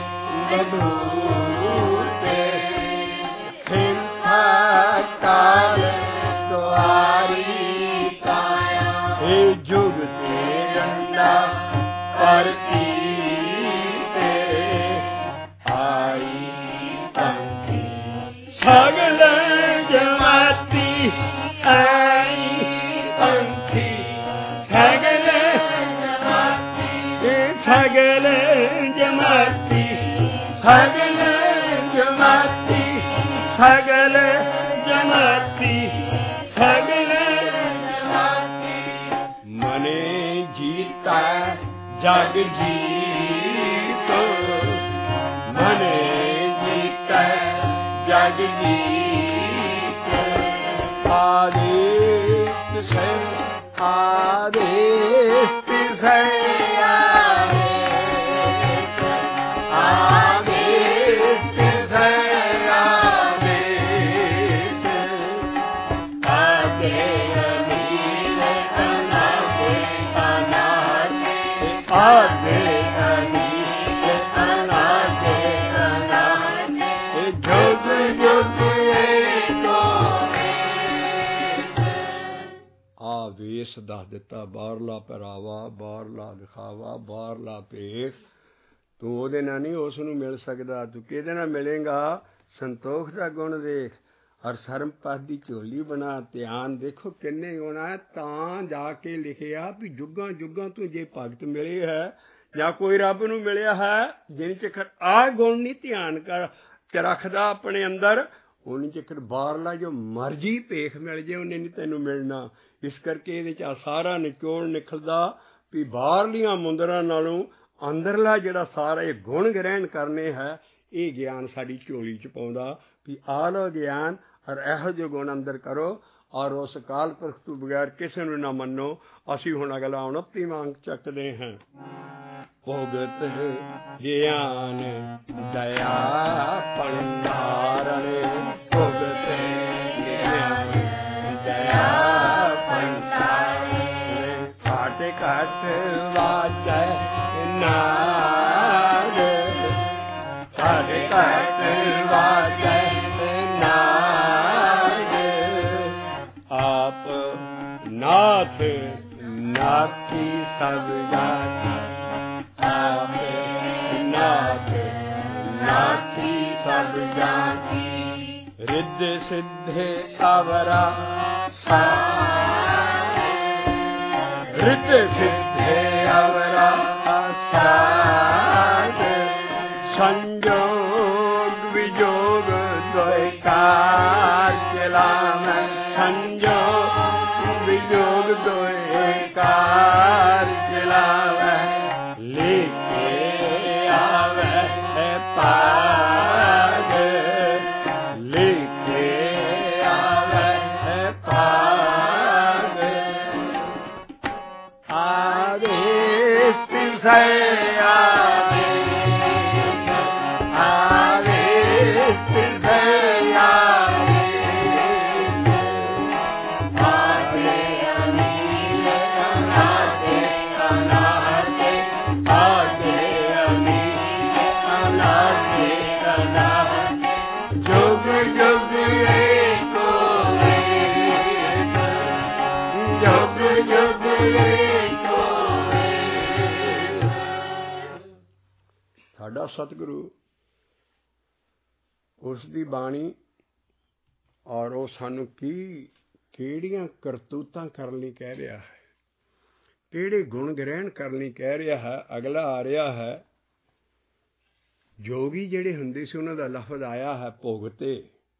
ਬਧੂ ਤੇ, ਖਿੰਥਾ ਕਾਲ ਦੁਆਰੀ ਕਾਇਆ, ਇਹ ਜੁਗ ਤੇ ਡੰਡਾ ਪਰਤੀ ਤੇ ਆਈ ਪੰਥੀ, ਸਗਲ ਜਮਾਤ सगल जमाती सगल जमाती मने जीता जग जीत मने जीता जग जीत आदेश से आदेश से ਵੇਸ ਦੱਸ ਦਿੱਤਾ, ਬਾਹਰਲਾ ਪਹਿਰਾਵਾ, ਬਾਹਰਲਾ ਦਿਖਾਵਾ, ਬਾਹਰਲਾ ਭੇਖ। ਤੂੰ ਉਹਦੇ ਨਾਲ ਨਹੀਂ ਉਸ ਨੂੰ ਮਿਲ ਸਕਦਾ। ਤੂੰ ਕਿਹਦੇ ਨਾਲ ਮਿਲੇਗਾ? ਸੰਤੋਖ ਦਾ ਗੁਣ ਦੇਖ ਔਰ ਸਰਮ ਪਦ ਦੀ ਝੋਲੀ ਬਣਾ। ਧਿਆਨ ਦੇਖੋ ਕਿੰਨੇ ਗੁਣ ਹੈ। ਤਾਂ ਜਾ ਕੇ ਲਿਖਿਆ ਵੀ ਜੁਗਾਂ ਜੁਗਾਂ ਤੋਂ ਜੇ ਭਗਤ ਮਿਲੇ ਹੈ ਜਾਂ ਕੋਈ ਰੱਬ ਨੂੰ ਮਿਲਿਆ ਹੈ, ਜਿਨ ਚਿਰ ਆਹ ਗੁਣ ਨਹੀਂ ਧਿਆਨ ਕਰ ਰੱਖਦਾ ਆਪਣੇ ਅੰਦਰ, ਉਹਨੀ ਚਿਰ ਬਾਹਰਲਾ ਜੋ ਮਰਜ਼ੀ ਭੇਖ ਮਿਲ ਜੇ ਉਹਨੇ ਨਹੀਂ ਤੈਨੂੰ ਮਿਲਣਾ। ਇਸ ਕਰਕੇ ਇਹਦੇ 'ਚ ਸਾਰਾ ਨਿਚੋੜ ਨਿਕਲਦਾ ਵੀ ਬਾਹਰਲੀਆਂ ਮੁੰਦਰਾਂ ਨਾਲੋਂ ਅੰਦਰਲਾ ਜਿਹੜਾ ਸਾਰਾ ਇਹ ਗੁਣ ਗ੍ਰਹਿਣ ਕਰਨੇ ਹੈ, ਇਹ ਗਿਆਨ ਸਾਡੀ ਝੋਲੀ 'ਚ ਪਾਉਂਦਾ ਵੀ ਆਹ ਲਓ ਗਿਆਨ ਔਰ ਇਹੋ ਜਿਹੇ ਗੁਣ ਅੰਦਰ ਕਰੋ ਔਰ ਉਸ ਅਕਾਲ ਪੁਰਖ ਤੋਂ ਬਗੈਰ ਕਿਸੇ ਨੂੰ ਨਾ ਮੰਨੋ। ਅਸੀਂ ਹੁਣ ਅਗਲਾ 29ਵਾਂ ਅੰਕ ਚੱਕਦੇ ਹਾਂ। ਭੁਗਤ ਗਿਆਨ ਦਇਆ ਭੰਡਾਰਣੇ ਭੁਗਤ ਗਿਆਨ ਦਇਆ ਭੰਡਾਰਣੇ ਘਟ ਘਟ ਵਾਜੈ ਨਾਦ ਘਟ ਘਟ ਵਾਜੈ ਨਾਦ ਆਪ ਨਾਥ ਨਾਥੀ ਸਭ ਜਾਤੀ ਆਪ ਨਾਥ ਨਾਥੀ ਸਭ ਜਾਤੀ ਰਿੱਧ ਸਿੱਧੇ ਅਵਰਾ ਸਾਰੇ ਰਿੱਧ ਸਿੱਧੇ ਅਵਰਾ ਸਾਰੇ ਸੰਜੋਗ ਵਿਜੋਗ ਦੋਇ ਕਾਰ ਚਲਾਵੈ ਸੰਜੋਗ ਵਿਜੋਗ ਦੋਇ ਕਾਰ ਚਲਾਵੈ ਲਿਖੇ ਆਵੈ ਪਾਗ ਲਿਖੇ ਆਵੈ ਪਾਗ ਆਦੇਸ ਤਿਸੈ ਸਾਡਾ ਸਤਿਗੁਰੂ ਉਸ ਦੀ ਬਾਣੀ ਔਰ ਉਹ ਸਾਨੂੰ ਕਿਹੜੀਆਂ ਕਰਤੂਤਾਂ ਕਰਨ ਲਈ ਕਹਿ ਰਿਹਾ ਹੈ, ਕਿਹੜੇ ਗੁਣ ਗ੍ਰਹਿਣ ਕਰਨ ਲਈ ਕਹਿ ਰਿਹਾ ਹੈ। ਅਗਲਾ ਆ ਰਿਹਾ ਹੈ, ਜੋਗੀ ਜਿਹੜੇ ਹੁੰਦੇ ਸੀ ਉਹਨਾਂ ਦਾ ਲਫ਼ਜ਼ ਆਇਆ ਹੈ ਭੁਗਤੇ।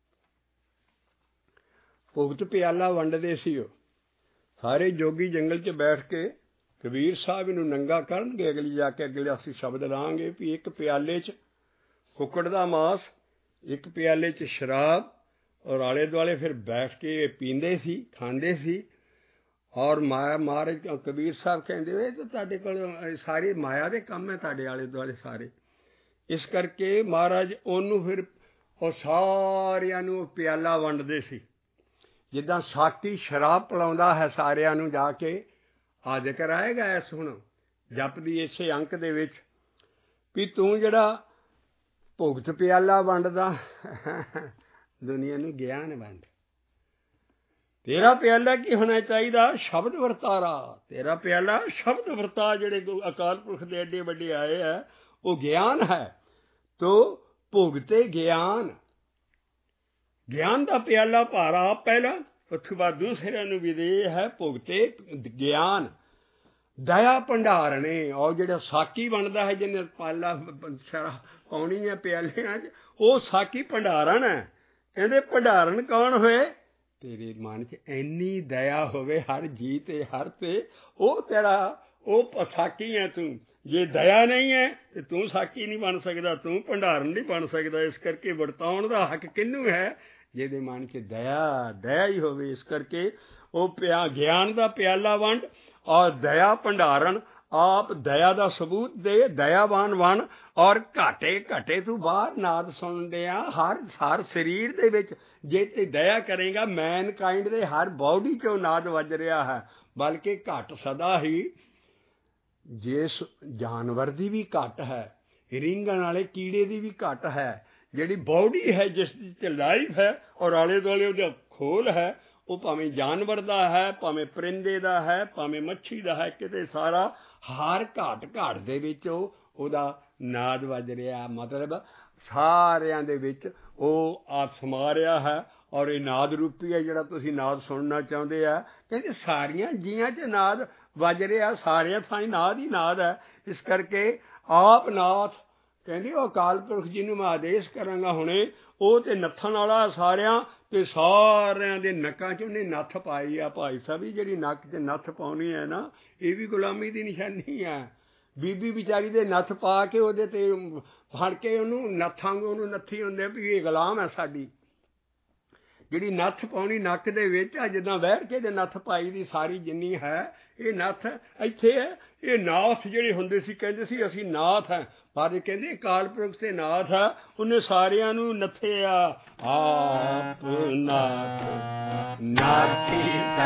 ਭੁਗਤ ਪਿਆਲਾ ਵੰਡਦੇ ਸੀ ਉਹ ਸਾਰੇ ਜੋਗੀ ਜੰਗਲ 'ਚ ਬੈਠ ਕੇ ਕਬੀਰ ਸਾਹਿਬ ਇਹਨੂੰ ਨੰਗਾ ਕਰਨਗੇ। ਅਗਲੀ ਜਾ ਕੇ ਅਗਲੇ ਅਸੀਂ ਸ਼ਬਦ ਲਾਂਗੇ ਵੀ ਇੱਕ ਪਿਆਲੇ 'ਚ ਕੁੱਕੜ ਦਾ ਮਾਸ, ਇੱਕ ਪਿਆਲੇ 'ਚ ਸ਼ਰਾਬ ਔਰ ਆਲੇ ਦੁਆਲੇ ਫਿਰ ਬੈਠ ਕੇ ਪੀਂਦੇ ਸੀ, ਖਾਂਦੇ ਸੀ। ਔਰ ਮਾਇਆ ਮਹਾਰਾਜ ਕਬੀਰ ਸਾਹਿਬ ਕਹਿੰਦੇ ਇਹ ਤਾਂ ਤੁਹਾਡੇ ਕੋਲ ਸਾਰੀ ਮਾਇਆ ਦੇ ਕੰਮ ਹੈ ਤੁਹਾਡੇ ਆਲੇ ਦੁਆਲੇ ਸਾਰੇ। ਇਸ ਕਰਕੇ ਮਹਾਰਾਜ ਉਹਨੂੰ ਫਿਰ ਉਹ ਸਾਰਿਆਂ ਨੂੰ ਪਿਆਲਾ ਵੰਡਦੇ ਸੀ, ਜਿੱਦਾਂ ਸਾਕੀ ਸ਼ਰਾਬ ਪਿਲਾਉਂਦਾ ਹੈ ਸਾਰਿਆਂ ਨੂੰ ਜਾ ਕੇ। ਆ ਜ਼ਿਕਰ ਆਏਗਾ ਇਸ ਹੁਣ ਜਪਦੀ ਇਸੇ ਅੰਕ ਦੇ ਵਿੱਚ ਵੀ ਤੂੰ ਜਿਹੜਾ ਭੁਗਤ ਪਿਆਲਾ ਵੰਡਦਾ ਦੁਨੀਆ ਨੂੰ ਗਿਆਨ ਵੰਡ। ਤੇਰਾ ਪਿਆਲਾ ਕੀ ਹੋਣਾ ਚਾਹੀਦਾ? ਸ਼ਬਦ ਵਰਤਾਰਾ। ਤੇਰਾ ਪਿਆਲਾ ਸ਼ਬਦ ਵਰਤਾ। ਜਿਹੜੇ ਅਕਾਲ ਪੁਰਖ ਦੇ ਐਡੇ ਵੱਡੇ ਆਏ ਹੈ ਉਹ ਗਿਆਨ ਹੈ। ਤੋ ਭੁਗਤੇ ਗਿਆਨ, ਗਿਆਨ ਦਾ ਪਿਆਲਾ ਭਾਰਾ ਪਹਿਲਾਂ, ਉਸ ਤੋਂ ਬਾਅਦ ਦੂਸਰਿਆਂ ਨੂੰ ਵੀ ਦੇ ਹੈ ਭੁਗਤੇ ਗਿਆਨ ਦਇਆ ਭੰਡਾਰਣੇ। ਔਰ ਜਿਹੜਾ ਸਾਕੀ ਬਣਦਾ ਹੈ ਜਿਹਨੇ ਪਾਲਾ ਸ਼ਰਾਬ ਪਾਉਣੀ ਹੈ ਪਿਆਲਿਆਂ 'ਚ, ਉਹ ਸਾਕੀ ਭੰਡਾਰਨ ਹੈ। ਕਹਿੰਦੇ ਭੰਡਾਰਨ ਕੌਣ ਹੋਏ? ਤੇਰੇ ਮਨ 'ਚ ਇੰਨੀ ਦਇਆ ਹੋਵੇ ਹਰ ਜੀ ਤੇ ਹਰ ਤੇ, ਉਹ ਤੇਰਾ ਉਹ ਸਾਕੀ ਹੈ ਤੂੰ। ਜੇ ਦਇਆ ਨਹੀਂ ਹੈ ਤੇ ਤੂੰ ਸਾਕੀ ਨਹੀਂ ਬਣ ਸਕਦਾ, ਤੂੰ ਭੰਡਾਰਨ ਨਹੀਂ ਬਣ ਸਕਦਾ। ਇਸ ਕਰਕੇ ਵਰਤਾਉਣ ਦਾ ਹੱਕ ਕਿਹਨੂੰ ਹੈ? ਜਿਹਦੇ ਮਨ 'ਚ ਦਇਆ ਹੀ ਹੋਵੇ। ਇਸ ਕਰਕੇ ਉਹ ਗਿਆਨ ਦਾ ਪਿਆਲਾ ਵੰਡ ਔਰ ਦਇਆ ਭੰਡਾਰਨ, ਆਪ ਦਇਆ ਦਾ ਸਬੂਤ ਦੇ, ਦਇਆਵਾਨ ਬਣ। ਔਰ ਘਾਟੇ ਤੂੰ ਬਾਹਰ ਨਾਦ ਸੁਣਦੇ ਆ ਹਰ ਸਰੀਰ ਦੇ ਵਿੱਚ। ਜੇ ਤੇ ਦਇਆ ਕਰੇਗਾ, ਮੈਨਕਾਇੰਡ ਦੇ ਹਰ ਬਾਡੀ 'ਚੋਂ ਨਾਦ ਵੱਜ ਰਿਹਾ ਹੈ। ਬਲਕਿ ਘਟ ਸਦਾ ਹੀ ਜਿਸ ਜਾਨਵਰ ਦੀ ਵੀ ਘਟ ਹੈ, ਰਿੰਗਣ ਵਾਲੇ ਕੀੜੇ ਦੀ ਵੀ ਘਟ ਹੈ। ਜਿਹੜੀ ਬਾਡੀ ਹੈ ਜਿਸ ਵਿੱਚ ਲਾਈਫ ਹੈ ਔਰ ਆਲੇ ਦੁਆਲੇ ਉਹਦਾ ਖੋਲ ਹੈ, ਉਹ ਭਾਵੇਂ ਜਾਨਵਰ ਦਾ ਹੈ, ਭਾਵੇਂ ਪਰਿੰਦੇ ਦਾ ਹੈ, ਭਾਵੇਂ ਮੱਛੀ ਦਾ ਹੈ, ਕਿਤੇ ਸਾਰਾ ਹਰ ਘਾਟ ਦੇ ਵਿੱਚ ਉਹਦਾ ਨਾਦ ਵੱਜ ਰਿਹਾ। ਮਤਲਬ ਸਾਰਿਆਂ ਦੇ ਵਿੱਚ ਉਹ ਆਪ ਸਮਾ ਰਿਹਾ ਹੈ। ਔਰ ਇਹ ਨਾਦ ਰੂਪੀ ਹੈ ਜਿਹੜਾ ਤੁਸੀਂ ਨਾਦ ਸੁਣਨਾ ਚਾਹੁੰਦੇ ਆ। ਕਹਿੰਦੇ ਸਾਰੀਆਂ ਜੀਆਂ 'ਚ ਨਾਦ ਵੱਜ ਰਿਹਾ, ਸਾਰਿਆਂ ਥਾਈਂ ਨਾਦ ਹੀ ਨਾਦ ਹੈ। ਇਸ ਕਰਕੇ ਆਪ ਨਾਥ ਕਹਿੰਦੇ ਉਹ ਅਕਾਲ ਪੁਰਖ ਜਿਹਨੂੰ ਮੈਂ ਆਦੇਸ਼ ਕਰਾਂਗਾ ਹੁਣੇ, ਉਹ ਤੇ ਨੱਥਣ ਵਾਲਾ ਸਾਰਿਆਂ ਤੇ ਸਾਰਿਆਂ ਦੇ ਨੱਕਾਂ 'ਚ ਉਹਨੇ ਨੱਥ ਪਾਈ ਆ। ਭਾਈ ਸਾਹਿਬ ਜੀ, ਜਿਹੜੀ ਨੱਕ 'ਚ ਨੱਥ ਪਾਉਣੀ ਹੈ ਨਾ, ਇਹ ਵੀ ਗੁਲਾਮੀ ਦੀ ਨਿਸ਼ਾਨੀ ਹੈ। ਬੀਬੀ ਵਿਚਾਰੀ ਦੇ ਨੱਥ ਪਾ ਕੇ ਉਹਦੇ ਤੇ ਫੜ ਕੇ ਉਹਨੂੰ ਨੱਥਾਂਗੇ, ਉਹਨੂੰ ਨੱਥੀ ਹੁੰਦੇ ਵੀ ਇਹ ਗੁਲਾਮ ਹੈ ਸਾਡੀ। ਜਿਹੜੀ ਨੱਥ ਪਾਉਣੀ ਨੱਕ ਦੇ ਵਿੱਚ ਆ, ਜਿੱਦਾਂ ਬੈਠ ਕੇ ਦੇ ਨੱਥ ਪਾਈ ਦੀ ਸਾਰੀ ਜਿੰਨੀ ਹੈ, ਇਹ ਨੱਥ ਇੱਥੇ ਹੈ। ਇਹ ਨਾਥ ਜਿਹੜੇ ਹੁੰਦੇ ਸੀ ਕਹਿੰਦੇ ਸੀ ਅਸੀਂ ਨਾਥ ਹੈ, ਪਰ ਕਹਿੰਦੇ ਅਕਾਲ ਪੁਰਖ ਤੇ ਨਾਥ ਹੈ। ਉਹਨੇ ਸਾਰਿਆਂ ਨੂੰ ਨੱਥਿਆ। ਆਪ ਨਾਥ ਨਾਥੀ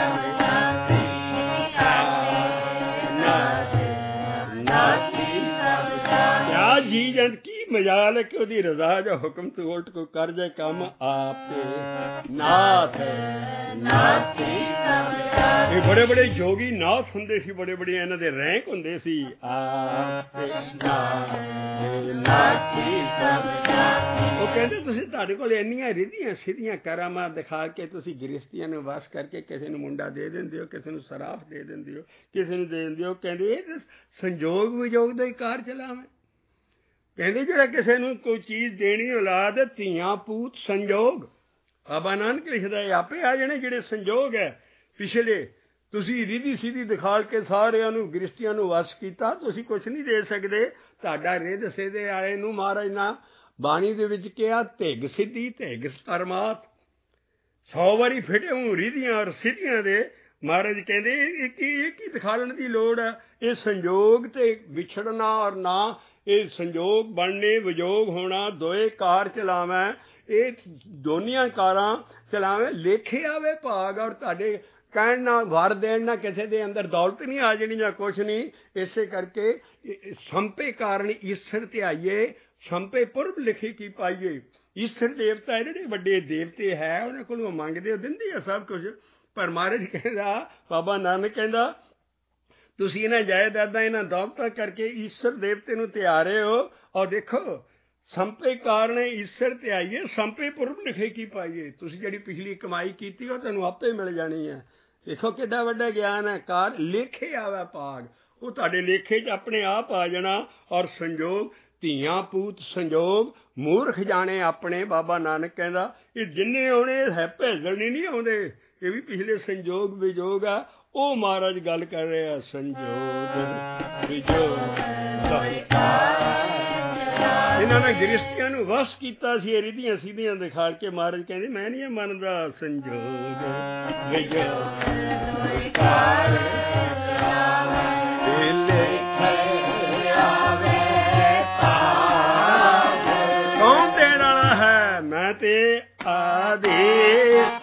ਕਿਆ ਜੀ ਜੰਤ ਕੀ ਮਜਾਲ ਹੈ ਕਿ ਉਹਦੀ ਰਜ਼ਾ ਜਾਂ ਹੁਕਮ ਤੋਂ ਉਲਟ ਕੋਈ ਕਰ ਜਾਏ ਕੰਮ। ਆਪ ਨਾਥ ਨਾਥੀ। ਇਹ ਬੜੇ ਬੜੇ ਜੋਗੀ ਨਾਥ ਹੁੰਦੇ ਸੀ, ਬੜੇ ਬੜੇ ਇਹਨਾਂ ਦੇ ਰੈਂਕ ਹੁੰਦੇ ਸੀ। ਆਪ ਨਾਥੀ। ਉਹ ਕਹਿੰਦੇ ਤੁਸੀਂ ਤੁਹਾਡੇ ਕੋਲ ਇੰਨੀਆਂ ਰਿੱਧੀਆਂ ਸਿੱਧੀਆਂ ਕਰਾਮਾਂ ਦਿਖਾ ਕੇ ਤੁਸੀਂ ਗ੍ਰਸਤੀਆਂ ਨੂੰ ਵਸ ਕਰਕੇ ਕਿਸੇ ਨੂੰ ਮੁੰਡਾ ਦੇ ਦਿੰਦੇ ਹੋ, ਕਿਸੇ ਨੂੰ ਸਰਾਫ ਦੇ ਦਿੰਦੇ ਹੋ, ਕਿਸੇ ਨੂੰ ਦੇ ਦਿੰਦੇ ਹੋ। ਕਹਿੰਦੇ ਇਹ ਸੰਜੋਗ ਵਿਜੋਗ ਦਾ ਹੀ ਕਾਰ ਚਲਾਵੇਂ। ਕਹਿੰਦੇ ਜਿਹੜਾ ਕਿਸੇ ਨੂੰ ਕੋਈ ਚੀਜ਼ ਦੇਣੀ ਔਲਾਦ, ਧੀਆਂ ਪੂਤ ਸੰਜੋਗ। ਬਾਬਾ ਨਾਨਕ ਲਿਖਦਾ ਆਪੇ ਆ ਜਾਣੇ ਜਿਹੜੇ ਸੰਜੋਗ ਹੈ ਪਿਛਲੇ। ਤੁਸੀਂ ਰਿੱਧੀ ਸਿੱਧੀ ਦਿਖਾ ਕੇ ਸਾਰਿਆਂ ਨੂੰ ਗ੍ਰਸਤੀਆਂ ਨੂੰ ਵਸ ਕੀਤਾ, ਤੁਸੀਂ ਕੁਛ ਨਹੀਂ ਦੇ ਸਕਦੇ। ਤੁਹਾਡਾ ਰਿੱਧ ਸਿੱਧੇ ਵਾਲੇ ਨੂੰ ਮਹਾਰਾਜ ਨਾ ਬਾਣੀ ਦੇ ਵਿੱਚ ਕਿਹਾ ਧਿੱਗ ਸਿੱਧੀ ਧਿੱਗ ਪਰਮਾਤ। 100 ਵਾਰੀ ਫਿਟੇ ਰਿੱਧੀਆਂ ਔਰ ਸਿੱਧੀਆਂ ਦੇ। ਮਹਾਰਾਜ ਕਹਿੰਦੇ ਇਹ ਕੀ ਦਿਖਾਉਣ ਦੀ ਲੋੜ ਹੈ? ਇਹ ਸੰਜੋਗ ਤੇ ਵਿਛੜਨਾ ਔਰ ਨਾ ਇਹ ਸੰਜੋਗ ਬਣਨੇ, ਵਿਜੋਗ ਹੋਣਾ, ਦੋਏ ਕਾਰ ਚਲਾਵੇਂ। ਇਹ ਦੋਨੀਆਂ ਕਾਰਾਂ ਚਲਾਵੇਂ, ਲੇਖੇ ਆਵੇ ਭਾਗ। ਔਰ ਤੁਹਾਡੇ ਕਹਿਣ ਨਾਲ ਵਰ ਦੇਣ ਨਾਲ ਕਿਸੇ ਦੇ ਅੰਦਰ ਦੌਲਤ ਨਹੀਂ ਆ ਜਾਣੀ ਜਾਂ ਕੁਛ ਨਹੀਂ। ਇਸੇ ਕਰਕੇ ਸੰਪੇ ਕਾਰਨ ਈਸ਼ਰ ਧਿਆਈਏ, ਸੰਪੇ ਪੁਰਬ ਲਿਖੇ ਕੀ ਪਾਈਏ। ਈਸ਼ਰ ਦੇਵਤਾ ਜਿਹੜੇ ਵੱਡੇ ਦੇਵਤੇ ਹੈ, ਉਹਨਾਂ ਕੋਲੋਂ ਮੰਗਦੇ ਹੋ ਦਿੰਦੇ ਆ ਸਭ ਕੁਛ। ਪਰ ਮਹਾਰਾਜ ਕਹਿੰਦਾ, ਬਾਬਾ ਨਾਨਕ ਕਹਿੰਦਾ ਤੁਸੀਂ ਇਹਨਾਂ ਜਾਇਦਾਦਾਂ ਇਹਨਾਂ ਦੌਲਤਾਂ ਕਰਕੇ ਈਸ਼ਰ ਦੇਵਤੇ ਨੂੰ ਤਿਆਰੇ ਹੋ। ਔਰ ਦੇਖੋ ਸੰਪੇ ਕਾਰਨ ਈਸ਼ਰ ਧਿਆਈਏ, ਸੰਪੇ ਪੁਰਬ ਲਿਖੇ ਕੀ ਪਾਈਏ। ਤੁਸੀਂ ਜਿਹੜੀ ਪਿਛਲੀ ਕਮਾਈ ਕੀਤੀ ਉਹ ਤੁਹਾਨੂੰ ਆਪੇ ਮਿਲ ਜਾਣੀ ਹੈ। ਦੇਖੋ ਕਿੱਡਾ ਵੱਡਾ ਗਿਆਨ ਹੈ। ਕਾਰ ਲੇਖੇ ਆਵੇ ਭਾਗ, ਉਹ ਤੁਹਾਡੇ ਲੇਖੇ 'ਚ ਆਪਣੇ ਆਪ ਆ ਜਾਣਾ। ਔਰ ਸੰਜੋਗ ਧੀਆਂ ਪੂਤ ਸੰਜੋਗ ਮੂਰਖ ਜਾਣੇ ਆਪਣੇ। ਬਾਬਾ ਨਾਨਕ ਕਹਿੰਦਾ ਇਹ ਜਿੰਨੇ ਆਉਣੇ ਹੈ ਭੇਜਣ ਨਹੀਂ ਆਉਂਦੇ। ਇਹ ਵੀ ਪਿਛਲੇ ਸੰਜੋਗ ਵਿਜੋਗ ਆ। ਉਹ ਮਹਾਰਾਜ ਗੱਲ ਕਰ ਰਿਹਾ ਸੰਜੋਗ ਵਿਜੋਗ। ਇਹਨਾਂ ਨੇ ਗ੍ਰਸਤੀਆਂ ਨੂੰ ਵਸ ਕੀਤਾ ਸੀ ਰਿੱਧੀਆਂ ਸਿੱਧੀਆਂ ਦਿਖਾ ਕੇ। ਮਹਾਰਾਜ ਕਹਿੰਦੇ ਮੈਂ ਨਹੀਂ ਮੰਨਦਾ ਸੰਜੋਗ ਵਿਜੋਗ। ਕੌਣ ਦੇਣ ਵਾਲਾ ਹੈ? ਮੈਂ ਤੇ ਆਦੇਸ਼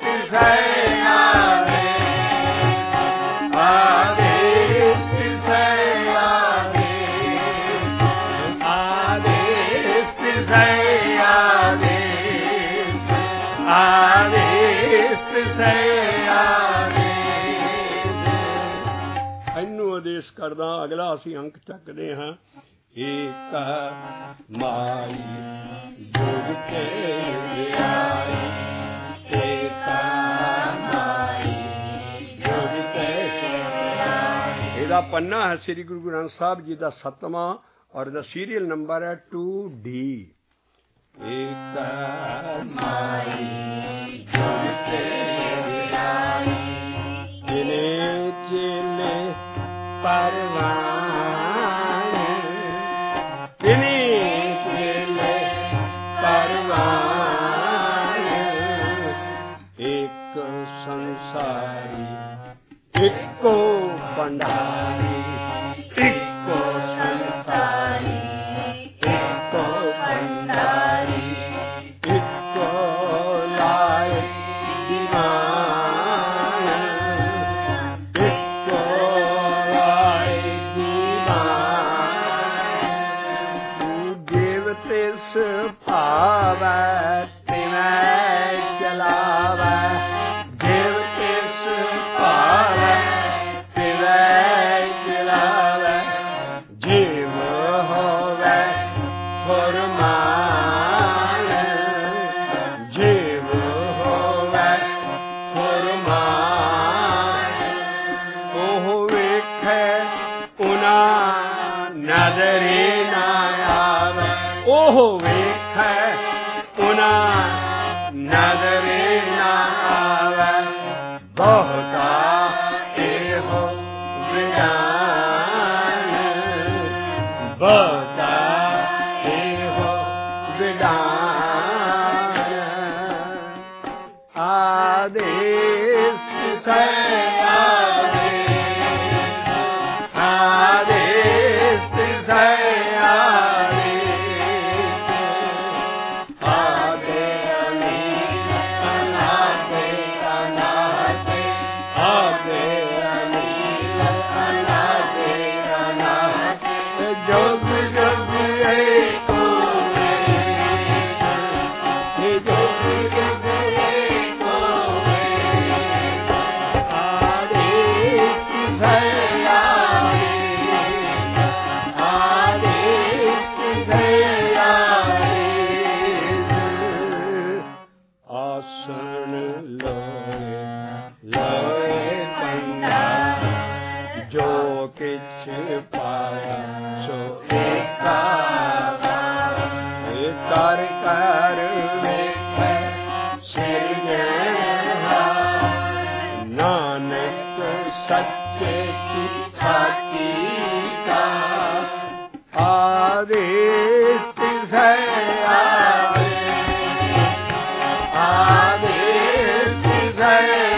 ਇਹਨੂੰ ਆਦੇਸ਼ ਕਰਦਾ। ਅਗਲਾ ਅਸੀਂ ਅੰਕ ਚੱਕਦੇ ਹਾਂ। ਏਕ ਮਾਈ ਜੁਗ ਕੇ ਆਈ, ਏਕ ਮਾਈ ਜੁਗ ਕੇ ਆਈ। ਇਹਦਾ ਪੰਨਾ ਹੈ ਸ੍ਰੀ ਗੁਰੂ ਗ੍ਰੰਥ ਸਾਹਿਬ ਜੀ ਦਾ 7ਵਾਂ ਔਰ ਇਹਦਾ ਸੀਰੀਅਲ ਨੰਬਰ ਹੈ 2D। एक माई जुगते विराई जिने चिले परवान जिने चिले परवान एक संसारी इको भंडारी इको संसारी इको भंडारी इको लायक दीवान इको लायक दीवान तू देवते सुभावै तिवै चलावै देवते सुभावै जीव होवे फरमान जीव होवे फरमान ओह वेखे उना नजरे ना आवे ओह वेखे उना नजरे ना आवे बहुता एहो विधान बहुता एहो विधान आदेश से आदेश से आदे अनील अनादे अनादे आदे अनील अनादे अनादे जोग जोग एको वेश जोग जोग एको वेश आदेश से आदेश से आसन लोए लोए पंडा जो किछ पाया सो एका कर कर वेखै सिरजनहा नानक सच्चे की साची का आदेश से आदेश से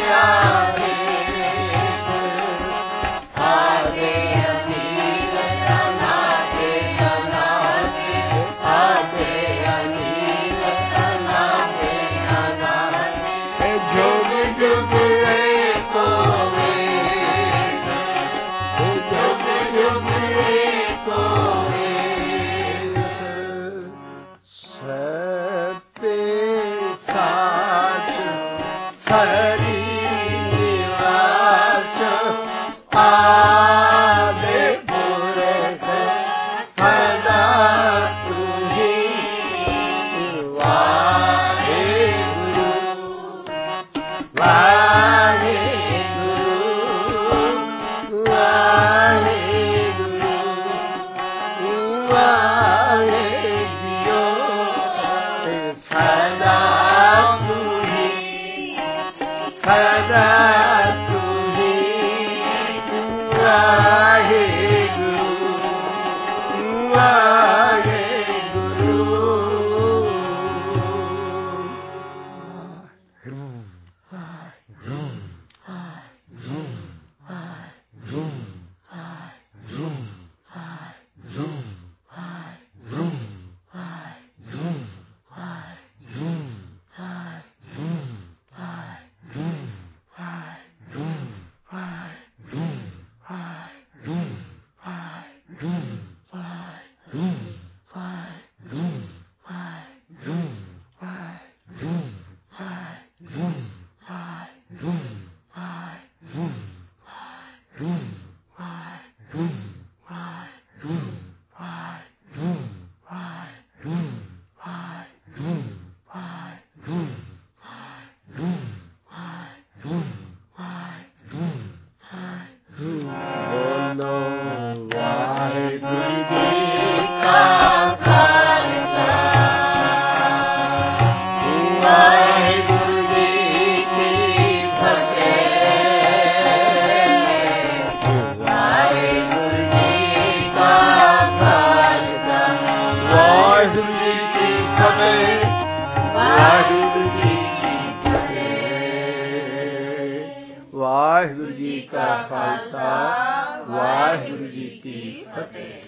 आदे अनील अनादे अनादे आदे अनील अनादे अनादे जोग जोग एको वेश जोग जोग ਕਾ ਖਾਲਸਾ, ਵਾਹਿਗੁਰੂ ਜੀ ਕੀ ਫਤਿਹ।